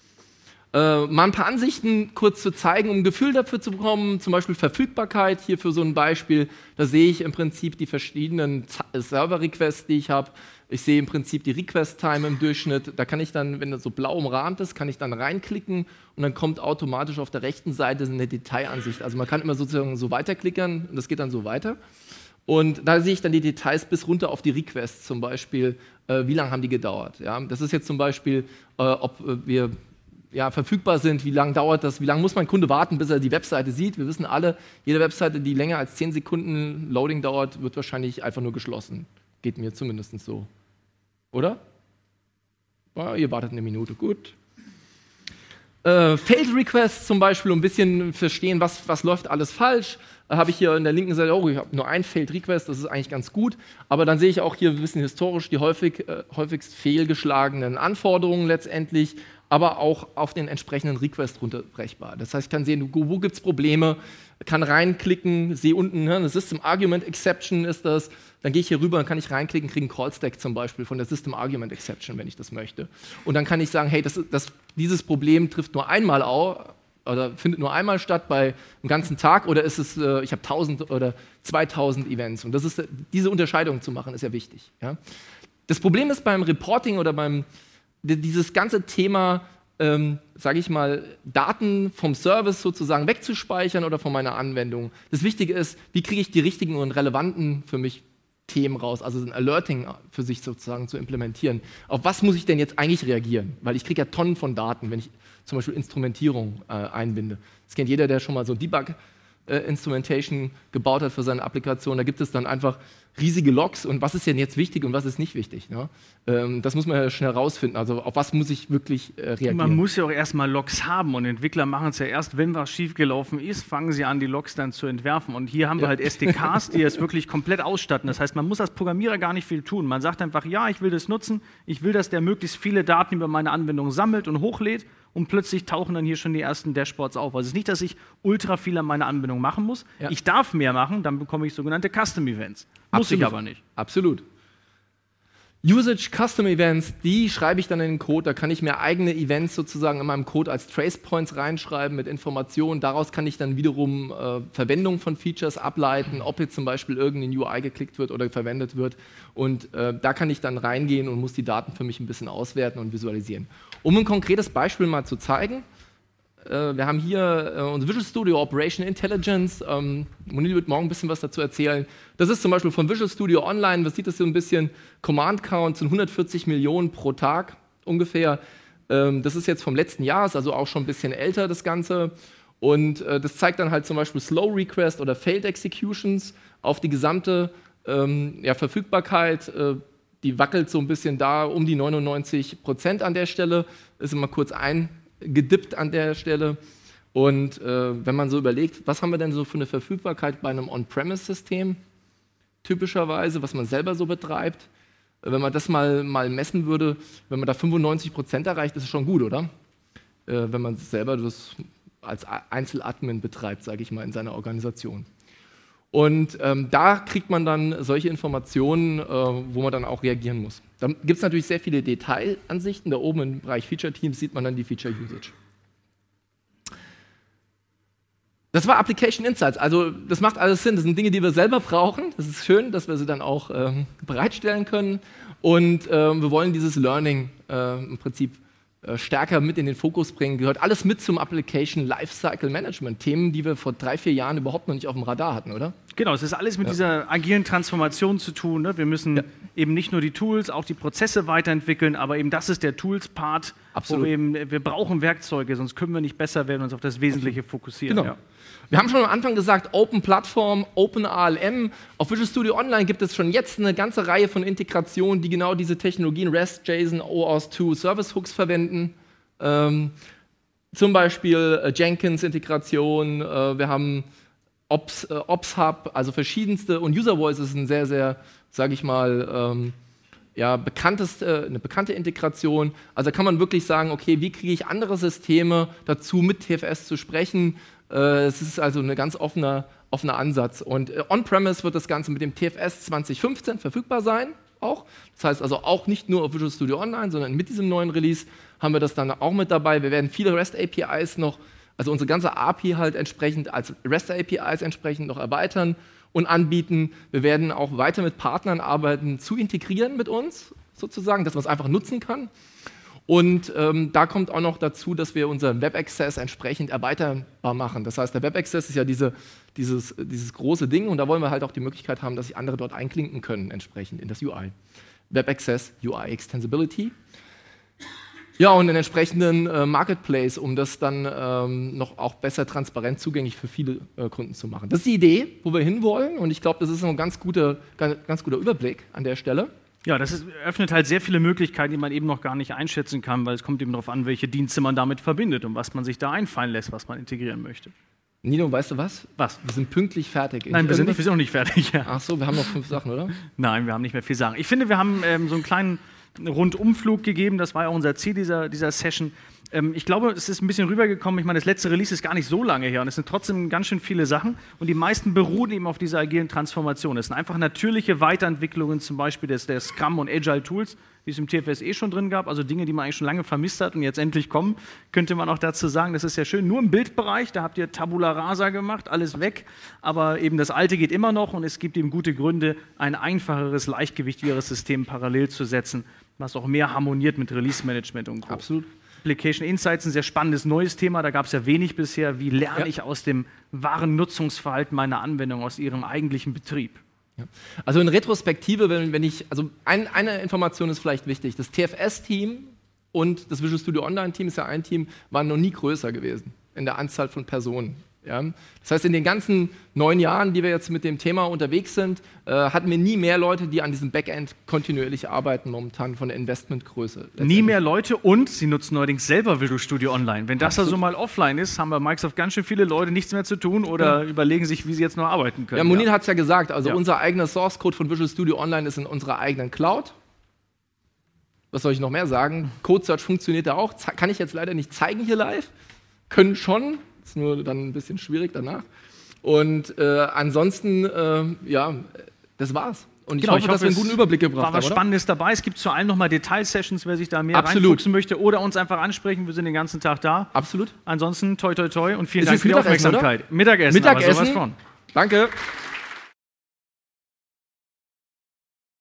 Äh, mal ein paar Ansichten kurz zu zeigen, um ein Gefühl dafür zu bekommen, zum Beispiel Verfügbarkeit, hier für so ein Beispiel, da sehe ich im Prinzip die verschiedenen Z- Server-Requests, die ich habe. Ich sehe im Prinzip die Request-Time im Durchschnitt, da kann ich dann, wenn das so blau umrahmt ist, kann ich dann reinklicken und dann kommt automatisch auf der rechten Seite eine Detailansicht. Also man kann immer sozusagen so weiterklickern und das geht dann so weiter. Und da sehe ich dann die Details bis runter auf die Requests zum Beispiel, äh, wie lange haben die gedauert. Ja? Das ist jetzt zum Beispiel, äh, ob äh, wir ja, verfügbar sind, wie lange dauert das, wie lange muss mein Kunde warten, bis er die Webseite sieht. Wir wissen alle, jede Webseite, die länger als zehn Sekunden Loading dauert, wird wahrscheinlich einfach nur geschlossen. Geht mir zumindest so. Oder? Ja, ihr wartet eine Minute, gut. Äh, Failed Requests zum Beispiel, um ein bisschen verstehen, was, was läuft alles falsch, äh, habe ich hier in der linken Seite, oh, ich habe nur ein Failed Request, das ist eigentlich ganz gut, aber dann sehe ich auch hier ein bisschen historisch die häufig, äh, häufigst fehlgeschlagenen Anforderungen letztendlich, aber auch auf den entsprechenden Request runterbrechbar. Das heißt, ich kann sehen, wo, wo gibt es Probleme, kann reinklicken, sehe unten, ne, eine System Argument Exception ist das, dann gehe ich hier rüber und kann ich reinklicken, kriege einen Call-Stack zum Beispiel von der System Argument Exception, wenn ich das möchte. Und dann kann ich sagen, hey, das, das, dieses Problem trifft nur einmal auf, oder findet nur einmal statt bei einem ganzen Tag, oder ist es, äh, ich habe tausend oder zweitausend Events. Und das ist, diese Unterscheidung zu machen, ist ja wichtig. Ja? Das Problem ist beim Reporting oder beim dieses ganze Thema, ähm, sage ich mal, Daten vom Service sozusagen wegzuspeichern oder von meiner Anwendung. Das Wichtige ist, wie kriege ich die richtigen und relevanten für mich Themen raus, also ein Alerting für sich sozusagen zu implementieren. Auf was muss ich denn jetzt eigentlich reagieren? Weil ich kriege ja Tonnen von Daten, wenn ich zum Beispiel Instrumentierung äh, einbinde. Das kennt jeder, der schon mal so Debug äh, Instrumentation gebaut hat für seine Applikation. Da gibt es dann einfach riesige Logs und was ist denn jetzt wichtig und was ist nicht wichtig. Ne? Ähm, das muss man ja schnell herausfinden. Also auf was muss ich wirklich äh, reagieren? Man muss ja auch erstmal Logs haben und Entwickler machen es ja erst, wenn was schiefgelaufen ist, fangen sie an, die Logs dann zu entwerfen. Und hier haben ja. wir halt S D Ks, die es wirklich komplett ausstatten. Das heißt, man muss als Programmierer gar nicht viel tun. Man sagt einfach, ja, ich will das nutzen, ich will, dass der möglichst viele Daten über meine Anwendung sammelt und hochlädt. Und plötzlich tauchen dann hier schon die ersten Dashboards auf. Also es ist nicht, dass ich ultra viel an meiner Anwendung machen muss. Ja. Ich darf mehr machen, dann bekomme ich sogenannte Custom Events. Muss Absolut. ich aber nicht. Absolut. Usage Custom Events, die schreibe ich dann in den Code. Da kann ich mir eigene Events sozusagen in meinem Code als Trace Points reinschreiben mit Informationen. Daraus kann ich dann wiederum äh, Verwendung von Features ableiten, ob jetzt zum Beispiel irgendein U I geklickt wird oder verwendet wird. Und äh, da kann ich dann reingehen und muss die Daten für mich ein bisschen auswerten und visualisieren. Um ein konkretes Beispiel mal zu zeigen, äh, wir haben hier äh, unser Visual Studio Operation Intelligence. Ähm, Moni wird morgen ein bisschen was dazu erzählen. Das ist zum Beispiel von Visual Studio Online, was sieht das so ein bisschen? Command Count sind hundertvierzig Millionen pro Tag ungefähr. Ähm, das ist jetzt vom letzten Jahr, ist also auch schon ein bisschen älter, das Ganze. Und äh, das zeigt dann halt zum Beispiel Slow Request oder Failed Executions auf die gesamte ähm, ja, Verfügbarkeit. Äh, die wackelt so ein bisschen da um die neunundneunzig Prozent an der Stelle. Ist immer kurz eingedippt an der Stelle. Und äh, wenn man so überlegt, was haben wir denn so für eine Verfügbarkeit bei einem On-Premise-System? Typischerweise, was man selber so betreibt. Wenn man das mal, mal messen würde, wenn man da fünfundneunzig Prozent erreicht, ist es schon gut, oder? Äh, wenn man selber das als Einzeladmin betreibt, sage ich mal, in seiner Organisation. Und ähm, da kriegt man dann solche Informationen, äh, wo man dann auch reagieren muss. Da gibt es natürlich sehr viele Detailansichten. Da oben im Bereich Feature Teams sieht man dann die Feature Usage. Das war Application Insights, also das macht alles Sinn, das sind Dinge, die wir selber brauchen, das ist schön, dass wir sie dann auch ähm, bereitstellen können und ähm, wir wollen dieses Learning äh, im Prinzip äh, stärker mit in den Fokus bringen, gehört alles mit zum Application Lifecycle Management, Themen, die wir vor drei, vier Jahren überhaupt noch nicht auf dem Radar hatten, oder? Genau, es ist alles mit ja. dieser agilen Transformation zu tun, ne? Wir müssen ja. eben nicht nur die Tools, auch die Prozesse weiterentwickeln, aber eben das ist der Tools-Part, wo wir eben, wir brauchen Werkzeuge, sonst können wir nicht besser werden und uns auf das Wesentliche fokussieren. Genau. Ja. Wir haben schon am Anfang gesagt, Open Plattform, Open A L M. Auf Visual Studio Online gibt es schon jetzt eine ganze Reihe von Integrationen, die genau diese Technologien REST, JSON, O Auth zwei Service Hooks verwenden. Ähm, zum Beispiel äh, Jenkins-Integration, äh, wir haben Ops, äh, Ops Hub, also verschiedenste, und User Voice ist ein sehr, sehr, sage ich mal, ähm, ja, bekannteste, eine bekannte Integration. Also kann man wirklich sagen, okay, wie kriege ich andere Systeme dazu, mit T F S zu sprechen? Es ist also ein ganz offener, offener Ansatz. Und äh, On-Premise wird das Ganze mit dem T F S zwanzig fünfzehn verfügbar sein, auch. Das heißt also auch nicht nur auf Visual Studio Online, sondern mit diesem neuen Release haben wir das dann auch mit dabei. Wir werden viele REST-A P Is noch, also unsere ganze A P I halt entsprechend als REST-A P Is entsprechend noch erweitern und anbieten. Wir werden auch weiter mit Partnern arbeiten, zu integrieren mit uns, sozusagen, dass man es einfach nutzen kann. Und ähm, da kommt auch noch dazu, dass wir unseren Web Access entsprechend erweiterbar machen. Das heißt, der Web Access ist ja diese, dieses, dieses große Ding und da wollen wir halt auch die Möglichkeit haben, dass sich andere dort einklinken können, entsprechend in das U I. Web Access, U I Extensibility. Ja, und einen entsprechenden äh, Marketplace, um das dann ähm, noch auch besser transparent zugänglich für viele äh, Kunden zu machen. Das ist die Idee, wo wir hinwollen und ich glaube, das ist ein ganz guter, ganz, ganz guter Überblick an der Stelle. Ja, das ist, öffnet halt sehr viele Möglichkeiten, die man eben noch gar nicht einschätzen kann, weil es kommt eben darauf an, welche Dienste man damit verbindet und was man sich da einfallen lässt, was man integrieren möchte. Nino, weißt du was? Was? Wir sind pünktlich fertig. Nein, wir sind, nicht, wir sind noch nicht fertig. Ja. Ach so, wir haben noch fünf Sachen, oder? Nein, wir haben nicht mehr viel Sachen. Ich finde, wir haben ähm, so einen kleinen Rundumflug gegeben, das war ja auch unser Ziel dieser, dieser Session. Ähm, ich glaube, es ist ein bisschen rübergekommen, ich meine, das letzte Release ist gar nicht so lange her und es sind trotzdem ganz schön viele Sachen und die meisten beruhen eben auf dieser agilen Transformation. Es sind einfach natürliche Weiterentwicklungen, zum Beispiel des, der Scrum und Agile Tools, die es im T F S eh schon drin gab, also Dinge, die man eigentlich schon lange vermisst hat und jetzt endlich kommen, könnte man auch dazu sagen, das ist ja schön. Nur im Bildbereich, da habt ihr Tabula Rasa gemacht, alles weg, aber eben das Alte geht immer noch und es gibt eben gute Gründe, ein einfacheres, leichtgewichtigeres System parallel zu setzen, was auch mehr harmoniert mit Release-Management und Co. Absolut. Application Insights, ein sehr spannendes neues Thema, da gab es ja wenig bisher. Wie lerne ja. ich aus dem wahren Nutzungsverhalten meiner Anwendung, aus ihrem eigentlichen Betrieb? Ja. Also in Retrospektive, wenn, wenn ich, also ein, eine Information ist vielleicht wichtig, das T F S-Team und das Visual Studio Online-Team ist ja ein Team, waren noch nie größer gewesen in der Anzahl von Personen. Ja? Das heißt, in den ganzen neun Jahren, die wir jetzt mit dem Thema unterwegs sind, äh, hatten wir nie mehr Leute, die an diesem Backend kontinuierlich arbeiten, momentan von der Investmentgröße. Nie mehr Leute und sie nutzen neuerdings selber Visual Studio Online. Wenn das also mal offline ist, haben bei Microsoft ganz schön viele Leute nichts mehr zu tun oder ja. überlegen sich, wie sie jetzt noch arbeiten können. Ja, Munir ja. hat es ja gesagt, also ja. unser eigener Source Code von Visual Studio Online ist in unserer eigenen Cloud. Was soll ich noch mehr sagen? Code Search funktioniert da auch. Kann ich jetzt leider nicht zeigen hier live. Können schon, ist nur dann ein bisschen schwierig danach. Und äh, ansonsten, äh, ja, das war's. Und ich genau, hoffe, ich hoffe, dass wir einen guten Überblick gebracht haben. War was Spannendes dabei. Es gibt zu allem nochmal Detail-Sessions, wer sich da mehr Absolut. reinfuchsen möchte oder uns einfach ansprechen. Wir sind den ganzen Tag da. Absolut. Ansonsten toi toi toi und vielen Ist Dank für die Mittagessen, Aufmerksamkeit. Oder? Mittagessen, Mittagessen. aber sowas von. Danke.